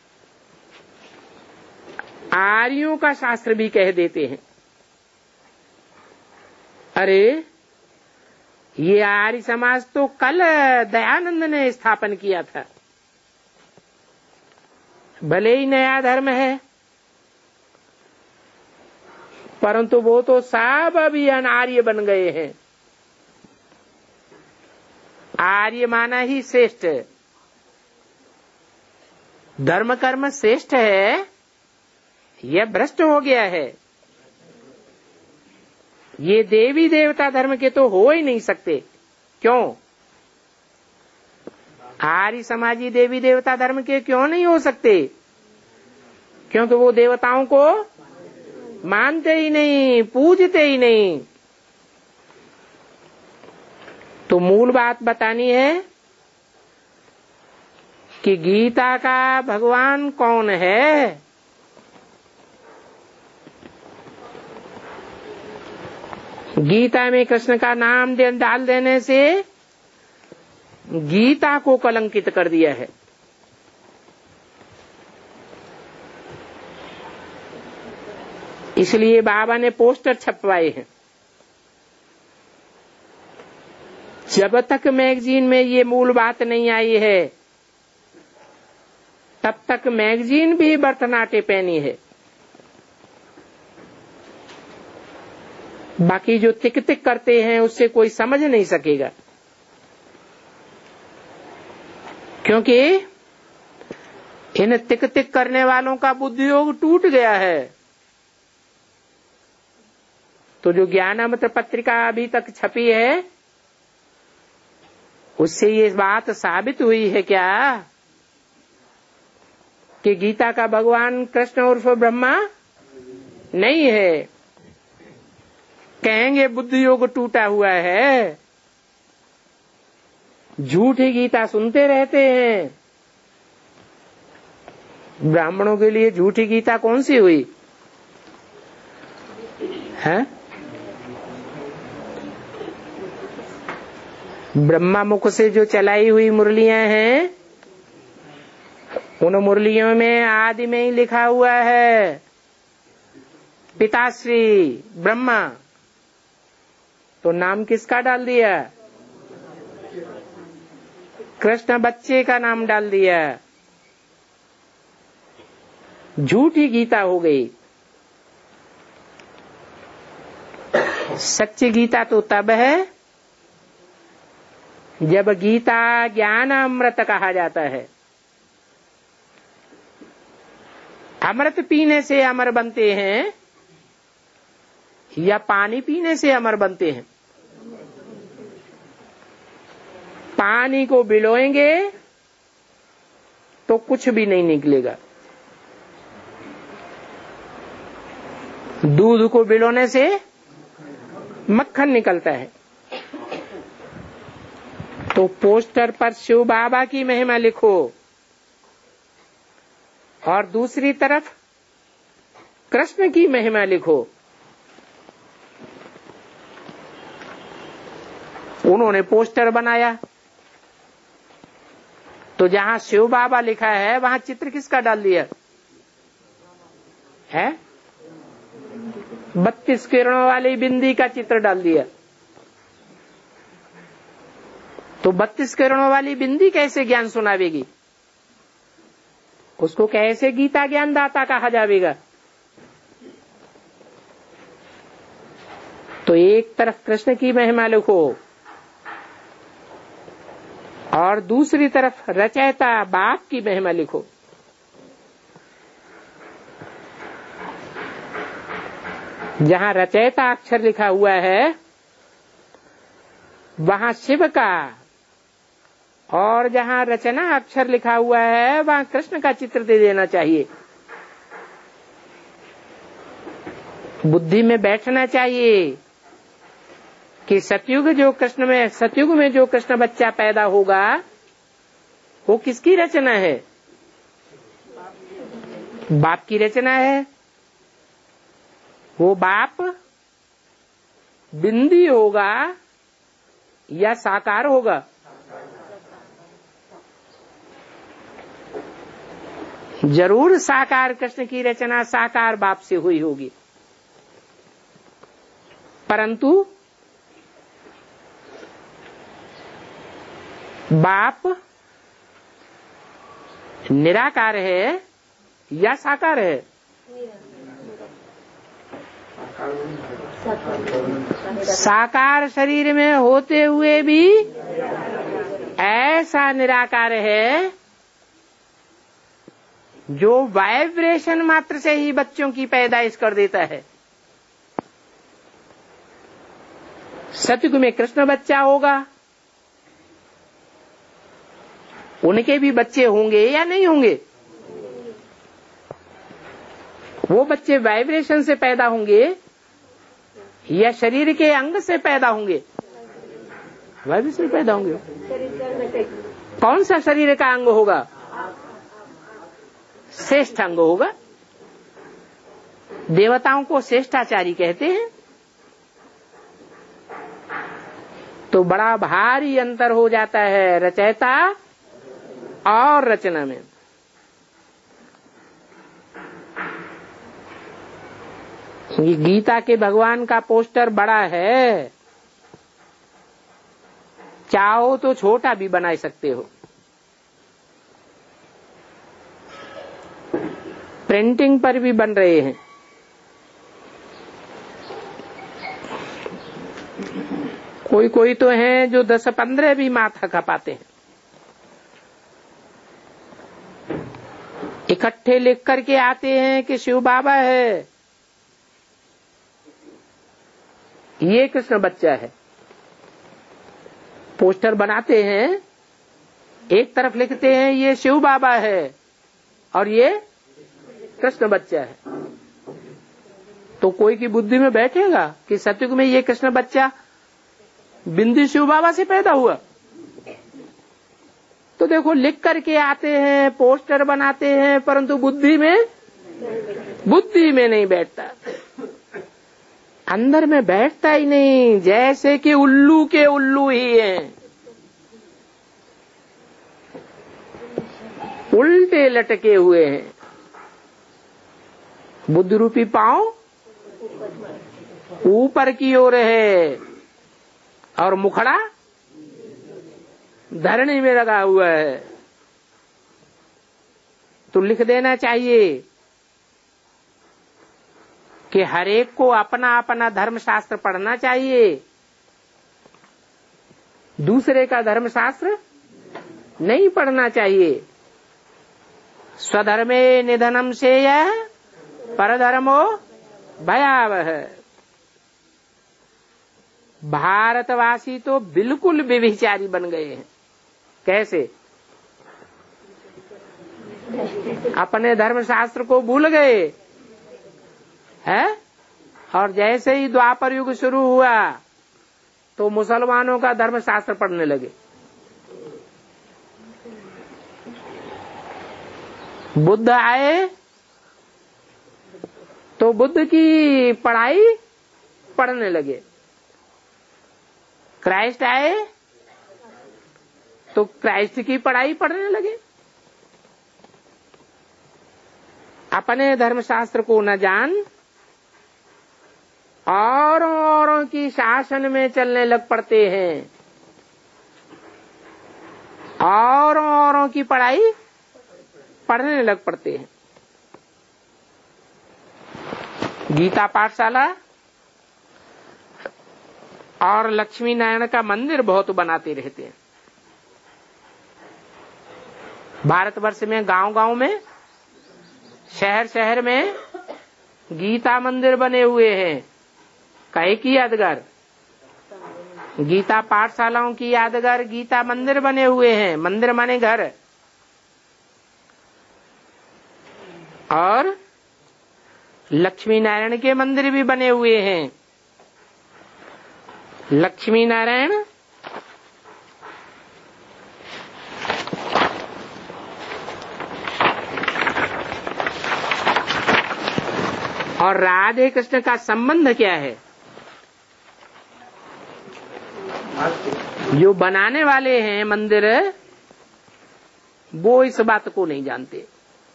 आर्यों का शास्त्र भी कह देते हैं। अरे ये आर्य समाज तो कल दयानंद ने स्थापन किया था। भले ही नया धर्म है परंतु वो तो सब अभी अनार्य बन गए हैं। आर्य माना ही श्रेष्ठ, धर्म कर्म श्रेष्ठ है, यह भ्रष्ट हो गया है। ये देवी देवता धर्म के तो हो ही नहीं सकते। क्यों? आर्य समाजी देवी देवता धर्म के क्यों नहीं हो सकते? क्योंकि वो देवताओं को मानते ही नहीं, पूजते ही नहीं। तो मूल बात बतानी है कि गीता का भगवान कौन है। गीता में कृष्ण का नाम दे, डाल देने से गीता को कलंकित कर दिया है। इसलिए बाबा ने पोस्टर छपवाए हैं। जब तक मैगजीन में ये मूल बात नहीं आई है तब तक मैगजीन भी बरतनाटे पहनी है। बाकी जो तिक तिक करते हैं उससे कोई समझ नहीं सकेगा, क्योंकि इन तिक तिक करने वालों का बुद्धि योग टूट गया है। तो जो ज्ञानामृत पत्रिका अभी तक छपी है उससे ये बात साबित हुई है क्या कि गीता का भगवान कृष्ण उर्फ ब्रह्मा नहीं है। कहेंगे बुद्धि योग टूटा हुआ है, झूठी गीता सुनते रहते हैं। ब्राह्मणों के लिए झूठी गीता कौन सी हुई है? ब्रह्मा मुख से जो चलाई हुई मुरलियां हैं उन मुरलियों में आदि में ही लिखा हुआ है पिताश्री ब्रह्मा। तो नाम किसका डाल दिया? कृष्ण बच्चे का नाम डाल दिया। झूठी गीता हो गई। सच्ची गीता तो तब है जब गीता ज्ञान अमृत कहा जाता है। अमृत पीने से अमर बनते हैं या पानी पीने से अमर बनते हैं? पानी को बिलोएंगे तो कुछ भी नहीं निकलेगा। दूध को बिलोने से मक्खन निकलता है। तो पोस्टर पर शिव बाबा की महिमा लिखो और दूसरी तरफ कृष्ण की महिमा लिखो। उन्होंने पोस्टर बनाया तो जहां शिव बाबा लिखा है वहां चित्र किसका डाल दिया है? बत्तीस किरणों वाली बिंदी का चित्र डाल दिया। तो बत्तीस किरणों वाली बिंदी कैसे ज्ञान सुनावेगी? उसको कैसे गीता ज्ञान दाता कहा जाएगा? तो एक तरफ कृष्ण की महिमा लिखो और दूसरी तरफ रचयिता बाप की महिमा लिखो। जहां रचयिता अक्षर लिखा हुआ है वहां शिव का, और जहां रचना अक्षर लिखा हुआ है वहां कृष्ण का चित्र दे देना चाहिए। बुद्धि में बैठना चाहिए कि सतयुग जो कृष्ण में सतयुग में जो कृष्ण बच्चा पैदा होगा वो किसकी रचना है? बाप की रचना है। वो बाप बिंदी होगा या साकार होगा? जरूर साकार कृष्ण की रचना साकार बाप से हुई होगी, परंतु बाप निराकार है या साकार है? साकार शरीर में होते हुए भी ऐसा निराकार है जो वाइब्रेशन मात्र से ही बच्चों की पैदाइश कर देता है। सतयुग में कृष्ण बच्चा होगा, उनके भी बच्चे होंगे या नहीं होंगे? वो बच्चे वाइब्रेशन से पैदा होंगे या शरीर के अंग से पैदा होंगे? वाइब्रेशन से पैदा होंगे। कौन सा शरीर का अंग होगा? श्रेष्ठ अंग होगा। देवताओं को श्रेष्ठाचारी कहते हैं। तो बड़ा भारी अंतर हो जाता है रचयिता और रचना में। ये गीता के भगवान का पोस्टर बड़ा है, चाहो तो छोटा भी बना सकते हो। प्रिंटिंग पर भी बन रहे हैं। कोई कोई तो हैं जो दस पंद्रह भी माथा खपाते हैं। इकट्ठे लिख करके आते हैं कि शिव बाबा है, ये कृष्ण बच्चा है। पोस्टर बनाते हैं, एक तरफ लिखते हैं ये शिव बाबा है और ये कृष्ण बच्चा है। तो कोई की बुद्धि में बैठेगा कि सतयुग में ये कृष्ण बच्चा बिंदी शिव बाबा से पैदा हुआ? तो देखो लिख करके आते हैं, पोस्टर बनाते हैं, परंतु बुद्धि में बुद्धि में नहीं बैठता, अंदर में बैठता ही नहीं। जैसे कि उल्लू के उल्लू ही हैं, उल्टे लटके हुए हैं। बुद्ध रूपी पांव ऊपर की ओर है और मुखड़ा धरनी में लगा हुआ है। तो लिख देना चाहिए कि हर एक को अपना अपना धर्मशास्त्र पढ़ना चाहिए, दूसरे का धर्मशास्त्र नहीं पढ़ना चाहिए। स्वधर्मे निधनम से यह परधर्मो भयावह। भारतवासी तो बिल्कुल व्यभिचारी बन गए हैं। कैसे? अपने धर्मशास्त्र को भूल गए हैं और जैसे ही द्वापर युग शुरू हुआ तो मुसलमानों का धर्मशास्त्र पढ़ने लगे। बुद्ध आए तो बुद्ध की पढ़ाई पढ़ने लगे। क्राइस्ट आए तो क्राइस्ट की पढ़ाई पढ़ने लगे। अपने धर्मशास्त्र को न जान और औरों की शासन में चलने लग पड़ते हैं और औरों की पढ़ाई पढ़ने लग पड़ते हैं। गीता पाठशाला और लक्ष्मी नारायण का मंदिर बहुत बनाते रहते हैं। भारतवर्ष में गांव गांव में, शहर शहर में गीता मंदिर बने हुए हैं। कहे की यादगार, गीता पाठशालाओं की यादगार गीता मंदिर बने हुए हैं। मंदिर माने घर। और लक्ष्मी नारायण के मंदिर भी बने हुए हैं। लक्ष्मी नारायण और राधे कृष्ण का संबंध क्या है? जो बनाने वाले हैं मंदिर वो इस बात को नहीं जानते।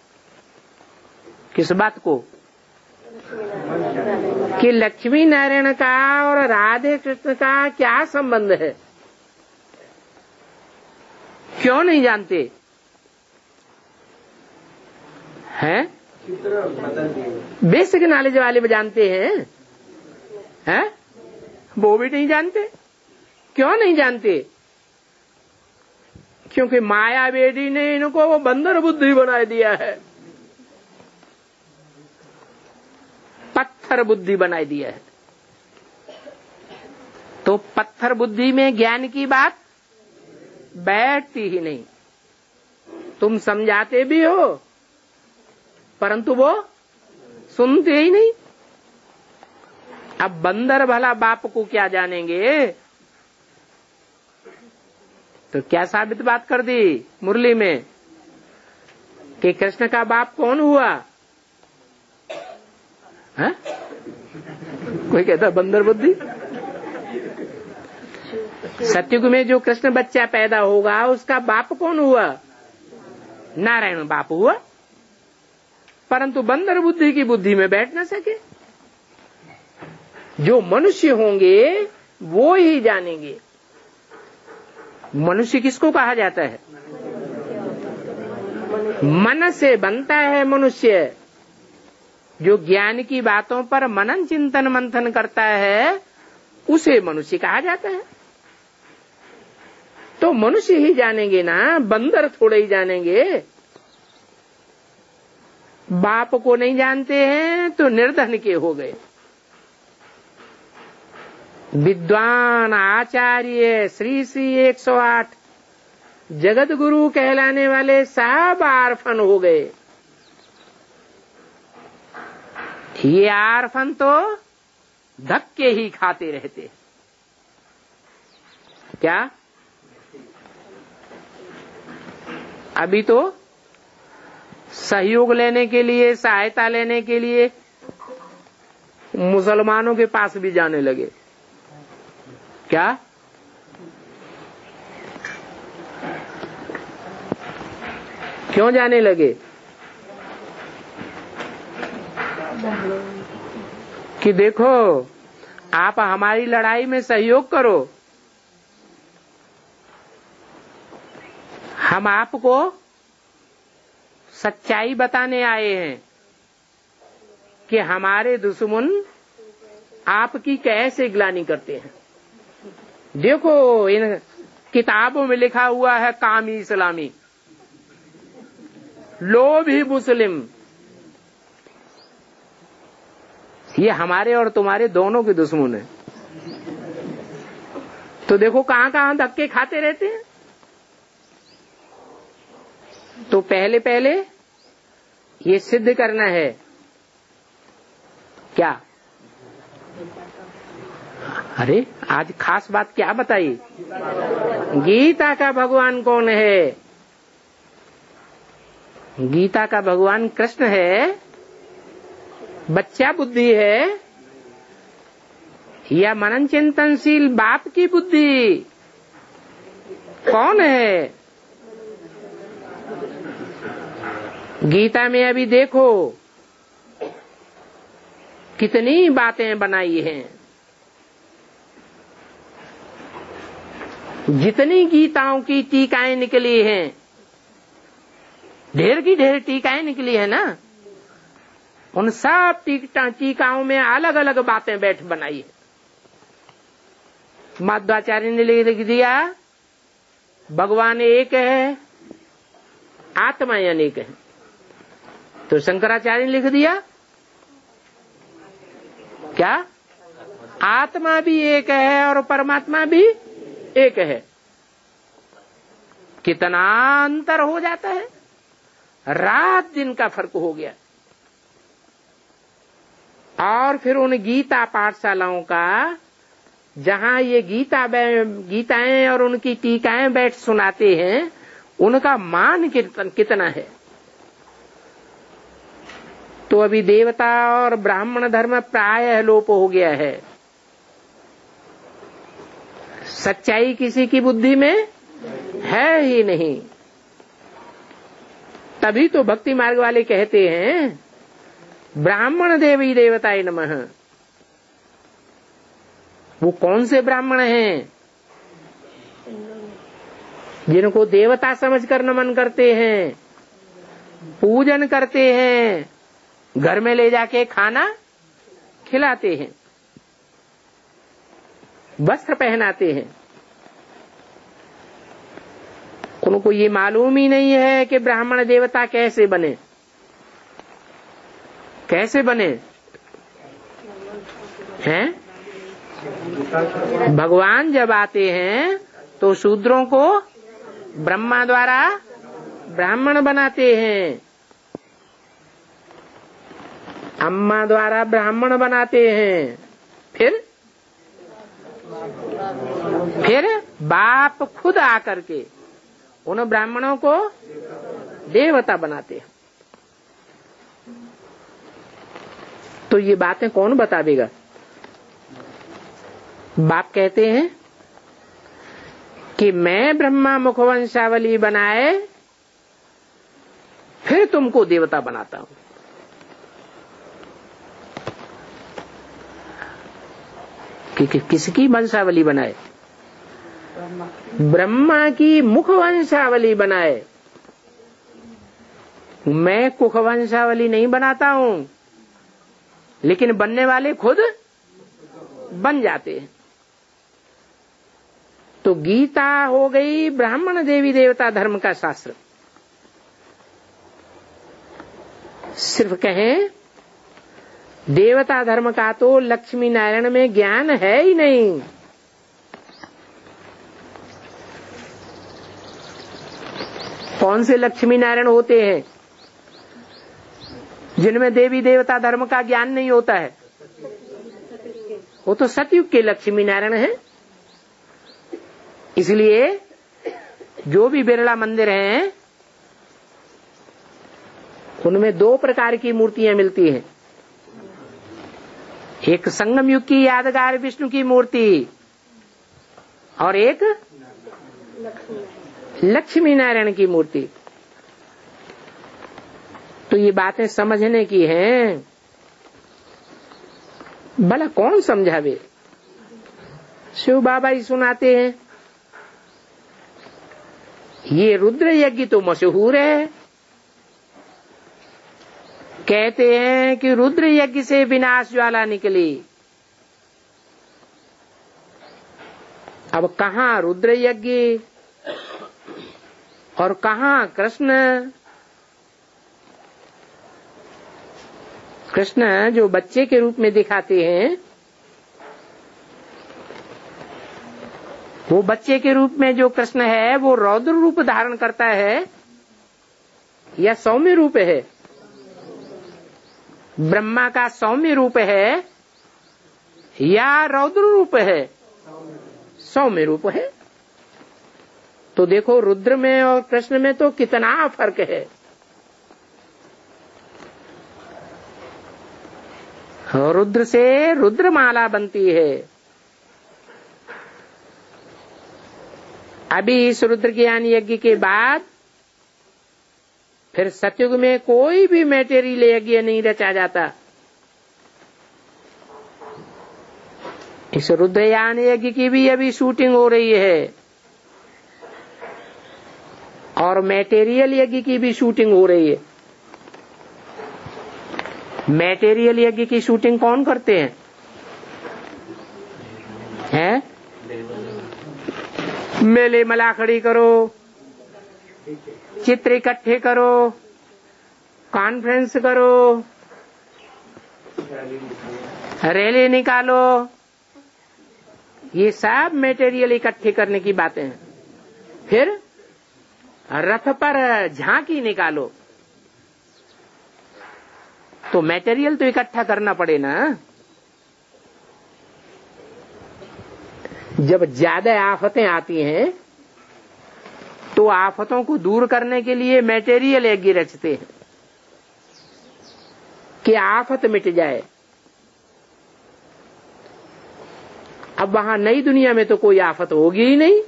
किस बात को? कि लक्ष्मी नारायण का और राधे कृष्ण का क्या संबंध है। क्यों नहीं जानते हैं? बेसिक नॉलेज वाले भी जानते हैं, हैं? वो भी नहीं जानते। क्यों नहीं जानते? क्योंकि माया बेदी ने इनको वो बंदर बुद्धि बना दिया है, पत्थर बुद्धि बना दिया है। तो पत्थर बुद्धि में ज्ञान की बात बैठती ही नहीं। तुम समझाते भी हो परंतु वो सुनते ही नहीं। अब बंदर भला बाप को क्या जानेंगे? तो क्या साबित बात कर दी मुरली में कि कृष्ण का बाप कौन हुआ? है? कोई कहता बंदर बुद्धि। सतयुग में जो कृष्ण बच्चा पैदा होगा उसका बाप कौन हुआ? नारायण बाप हुआ। परंतु बंदर बुद्धि की बुद्धि में बैठ न सके। जो मनुष्य होंगे वो ही जानेंगे। मनुष्य किसको कहा जाता है? मन से बनता है मनुष्य। जो ज्ञान की बातों पर मनन चिंतन मंथन करता है उसे मनुष्य कहा जाता है। तो मनुष्य ही जानेंगे ना, बंदर थोड़े ही जानेंगे। बाप को नहीं जानते हैं तो निर्धन के हो गए। विद्वान आचार्य श्री श्री एक सौ आठ जगत गुरु कहलाने वाले सब आर्फन हो गए। ये आर्फन तो धक्के ही खाते रहते। क्या? अभी तो सहयोग लेने के लिए, सहायता लेने के लिए मुसलमानों के पास भी जाने लगे। क्या? क्यों जाने लगे? कि देखो आप हमारी लड़ाई में सहयोग करो, हम आपको सच्चाई बताने आए हैं कि हमारे दुश्मन आपकी कैसे गिलानी करते हैं। देखो इन किताबों में लिखा हुआ है कामी इस्लामी, लोभी मुस्लिम। ये हमारे और तुम्हारे दोनों के दुश्मन है। तो देखो कहां कहां धक्के खाते रहते हैं। तो पहले पहले ये सिद्ध करना है क्या अरे आज खास बात क्या बताई? गीता का भगवान कौन है? गीता का भगवान कृष्ण है, बच्चा बुद्धि है, या मनन चिंतनशील बाप की बुद्धि? कौन है? गीता में अभी देखो कितनी बातें बनाई हैं। जितनी गीताओं की टीकाएं निकली हैं, ढेर की ढेर टीकाएं निकली है ना, उन सब टीकाओं में अलग अलग बातें बैठ बनाई है। मध्वाचार्य ने लिख दिया भगवान एक है, आत्मा अनेक है। तो शंकराचार्य ने लिख दिया क्या? आत्मा भी एक है और परमात्मा भी एक है। कितना अंतर हो जाता है, रात दिन का फर्क हो गया। और फिर उन गीता पाठशालाओं का, जहां ये गीता गीताएं और उनकी टीकाएं बैठ सुनाते हैं, उनका मान कितना है। तो अभी देवता और ब्राह्मण धर्म प्रायः लोप हो गया है। सच्चाई किसी की बुद्धि में है ही नहीं। तभी तो भक्ति मार्ग वाले कहते हैं ब्राह्मण देवी देवताय नमः। वो कौन से ब्राह्मण हैं? जिनको देवता समझकर नमन करते हैं, पूजन करते हैं, घर में ले जाके खाना खिलाते हैं, वस्त्र पहनाते हैं। उनको ये मालूम ही नहीं है कि ब्राह्मण देवता कैसे बने। कैसे बने हैं? भगवान जब आते हैं तो शूद्रों को ब्रह्मा द्वारा ब्राह्मण बनाते हैं, अम्मा द्वारा ब्राह्मण बनाते हैं, फिर फिर बाप खुद आकर के उन ब्राह्मणों को देवता बनाते हैं। तो ये बातें कौन बतावेगा? बाप कहते हैं कि मैं ब्रह्मा मुखवंशावली बनाए फिर तुमको देवता बनाता हूं। कि, कि किसकी वंशावली बनाए? ब्रह्मा की मुखवंशावली बनाए। मैं कुखवंशावली नहीं बनाता हूं, लेकिन बनने वाले खुद बन जाते हैं। तो गीता हो गई ब्राह्मण देवी देवता धर्म का शास्त्र। सिर्फ कहें देवता धर्म का तो लक्ष्मी नारायण में ज्ञान है ही नहीं। कौन से लक्ष्मी नारायण होते हैं जिनमें देवी देवता धर्म का ज्ञान नहीं होता है? वो तो सतयुग के लक्ष्मी नारायण हैं। इसलिए जो भी बिरला मंदिर हैं उनमें दो प्रकार की मूर्तियां मिलती हैं। एक संगम युग की यादगार विष्णु की मूर्ति और एक लक्ष्मी नारायण की मूर्ति। तो ये बातें समझने की हैं। भला कौन समझावे? शिव बाबा ही सुनाते हैं। ये रुद्र यज्ञ तो मशहूर है। कहते हैं कि रुद्र यज्ञ से विनाश ज्वाला निकली। अब कहाँ रुद्र यज्ञ और कहाँ कृष्ण? कृष्ण जो बच्चे के रूप में दिखाते हैं, वो बच्चे के रूप में जो कृष्ण है वो रौद्र रूप धारण करता है या सौम्य रूप है? ब्रह्मा का सौम्य रूप है या रौद्र रूप है, सौम्य रूप है। तो देखो रुद्र में और कृष्ण में तो कितना फर्क है। रुद्र से रुद्रमाला बनती है। अभी इस रुद्र ज्ञान यज्ञ के बाद फिर सतयुग में कोई भी मैटेरियल यज्ञ नहीं रचा जाता। इस रुद्रयान यज्ञ की भी अभी शूटिंग हो रही है और मैटेरियल यज्ञ की भी शूटिंग हो रही है। मैटेरियल यज्ञ की शूटिंग कौन करते हैं? हैं? मेले मलाखड़ी करो, चित्र इकट्ठे करो, कॉन्फ्रेंस करो, रैली निकालो, ये सब मटेरियल इकट्ठे करने की बातें हैं। फिर रथ पर झांकी निकालो, तो मटेरियल तो इकट्ठा करना पड़े ना। जब ज्यादा आफतें आती हैं तो आफतों को दूर करने के लिए मटेरियल यज्ञ रचते हैं कि आफत मिट जाए। अब वहां नई दुनिया में तो कोई आफत होगी ही नहीं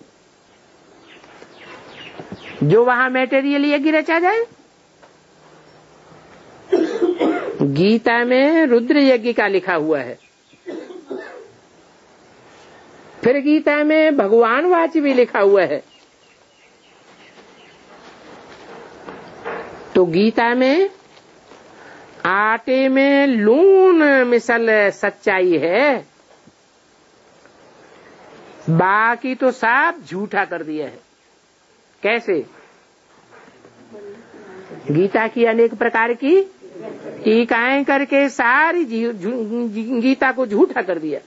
जो वहां मटेरियल यज्ञ रचा जाए। गीता में रुद्र यज्ञ का लिखा हुआ है, फिर गीता में भगवान वाच भी लिखा हुआ है। तो गीता में आटे में लून मिसल सच्चाई है, बाकी तो सब झूठा कर दिया है। कैसे? गीता की अनेक प्रकार की टीकाएं करके सारी गीता को झूठा कर दिया।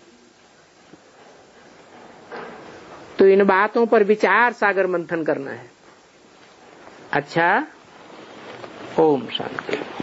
तो इन बातों पर विचार सागर मंथन करना है। अच्छा, ओम शांति।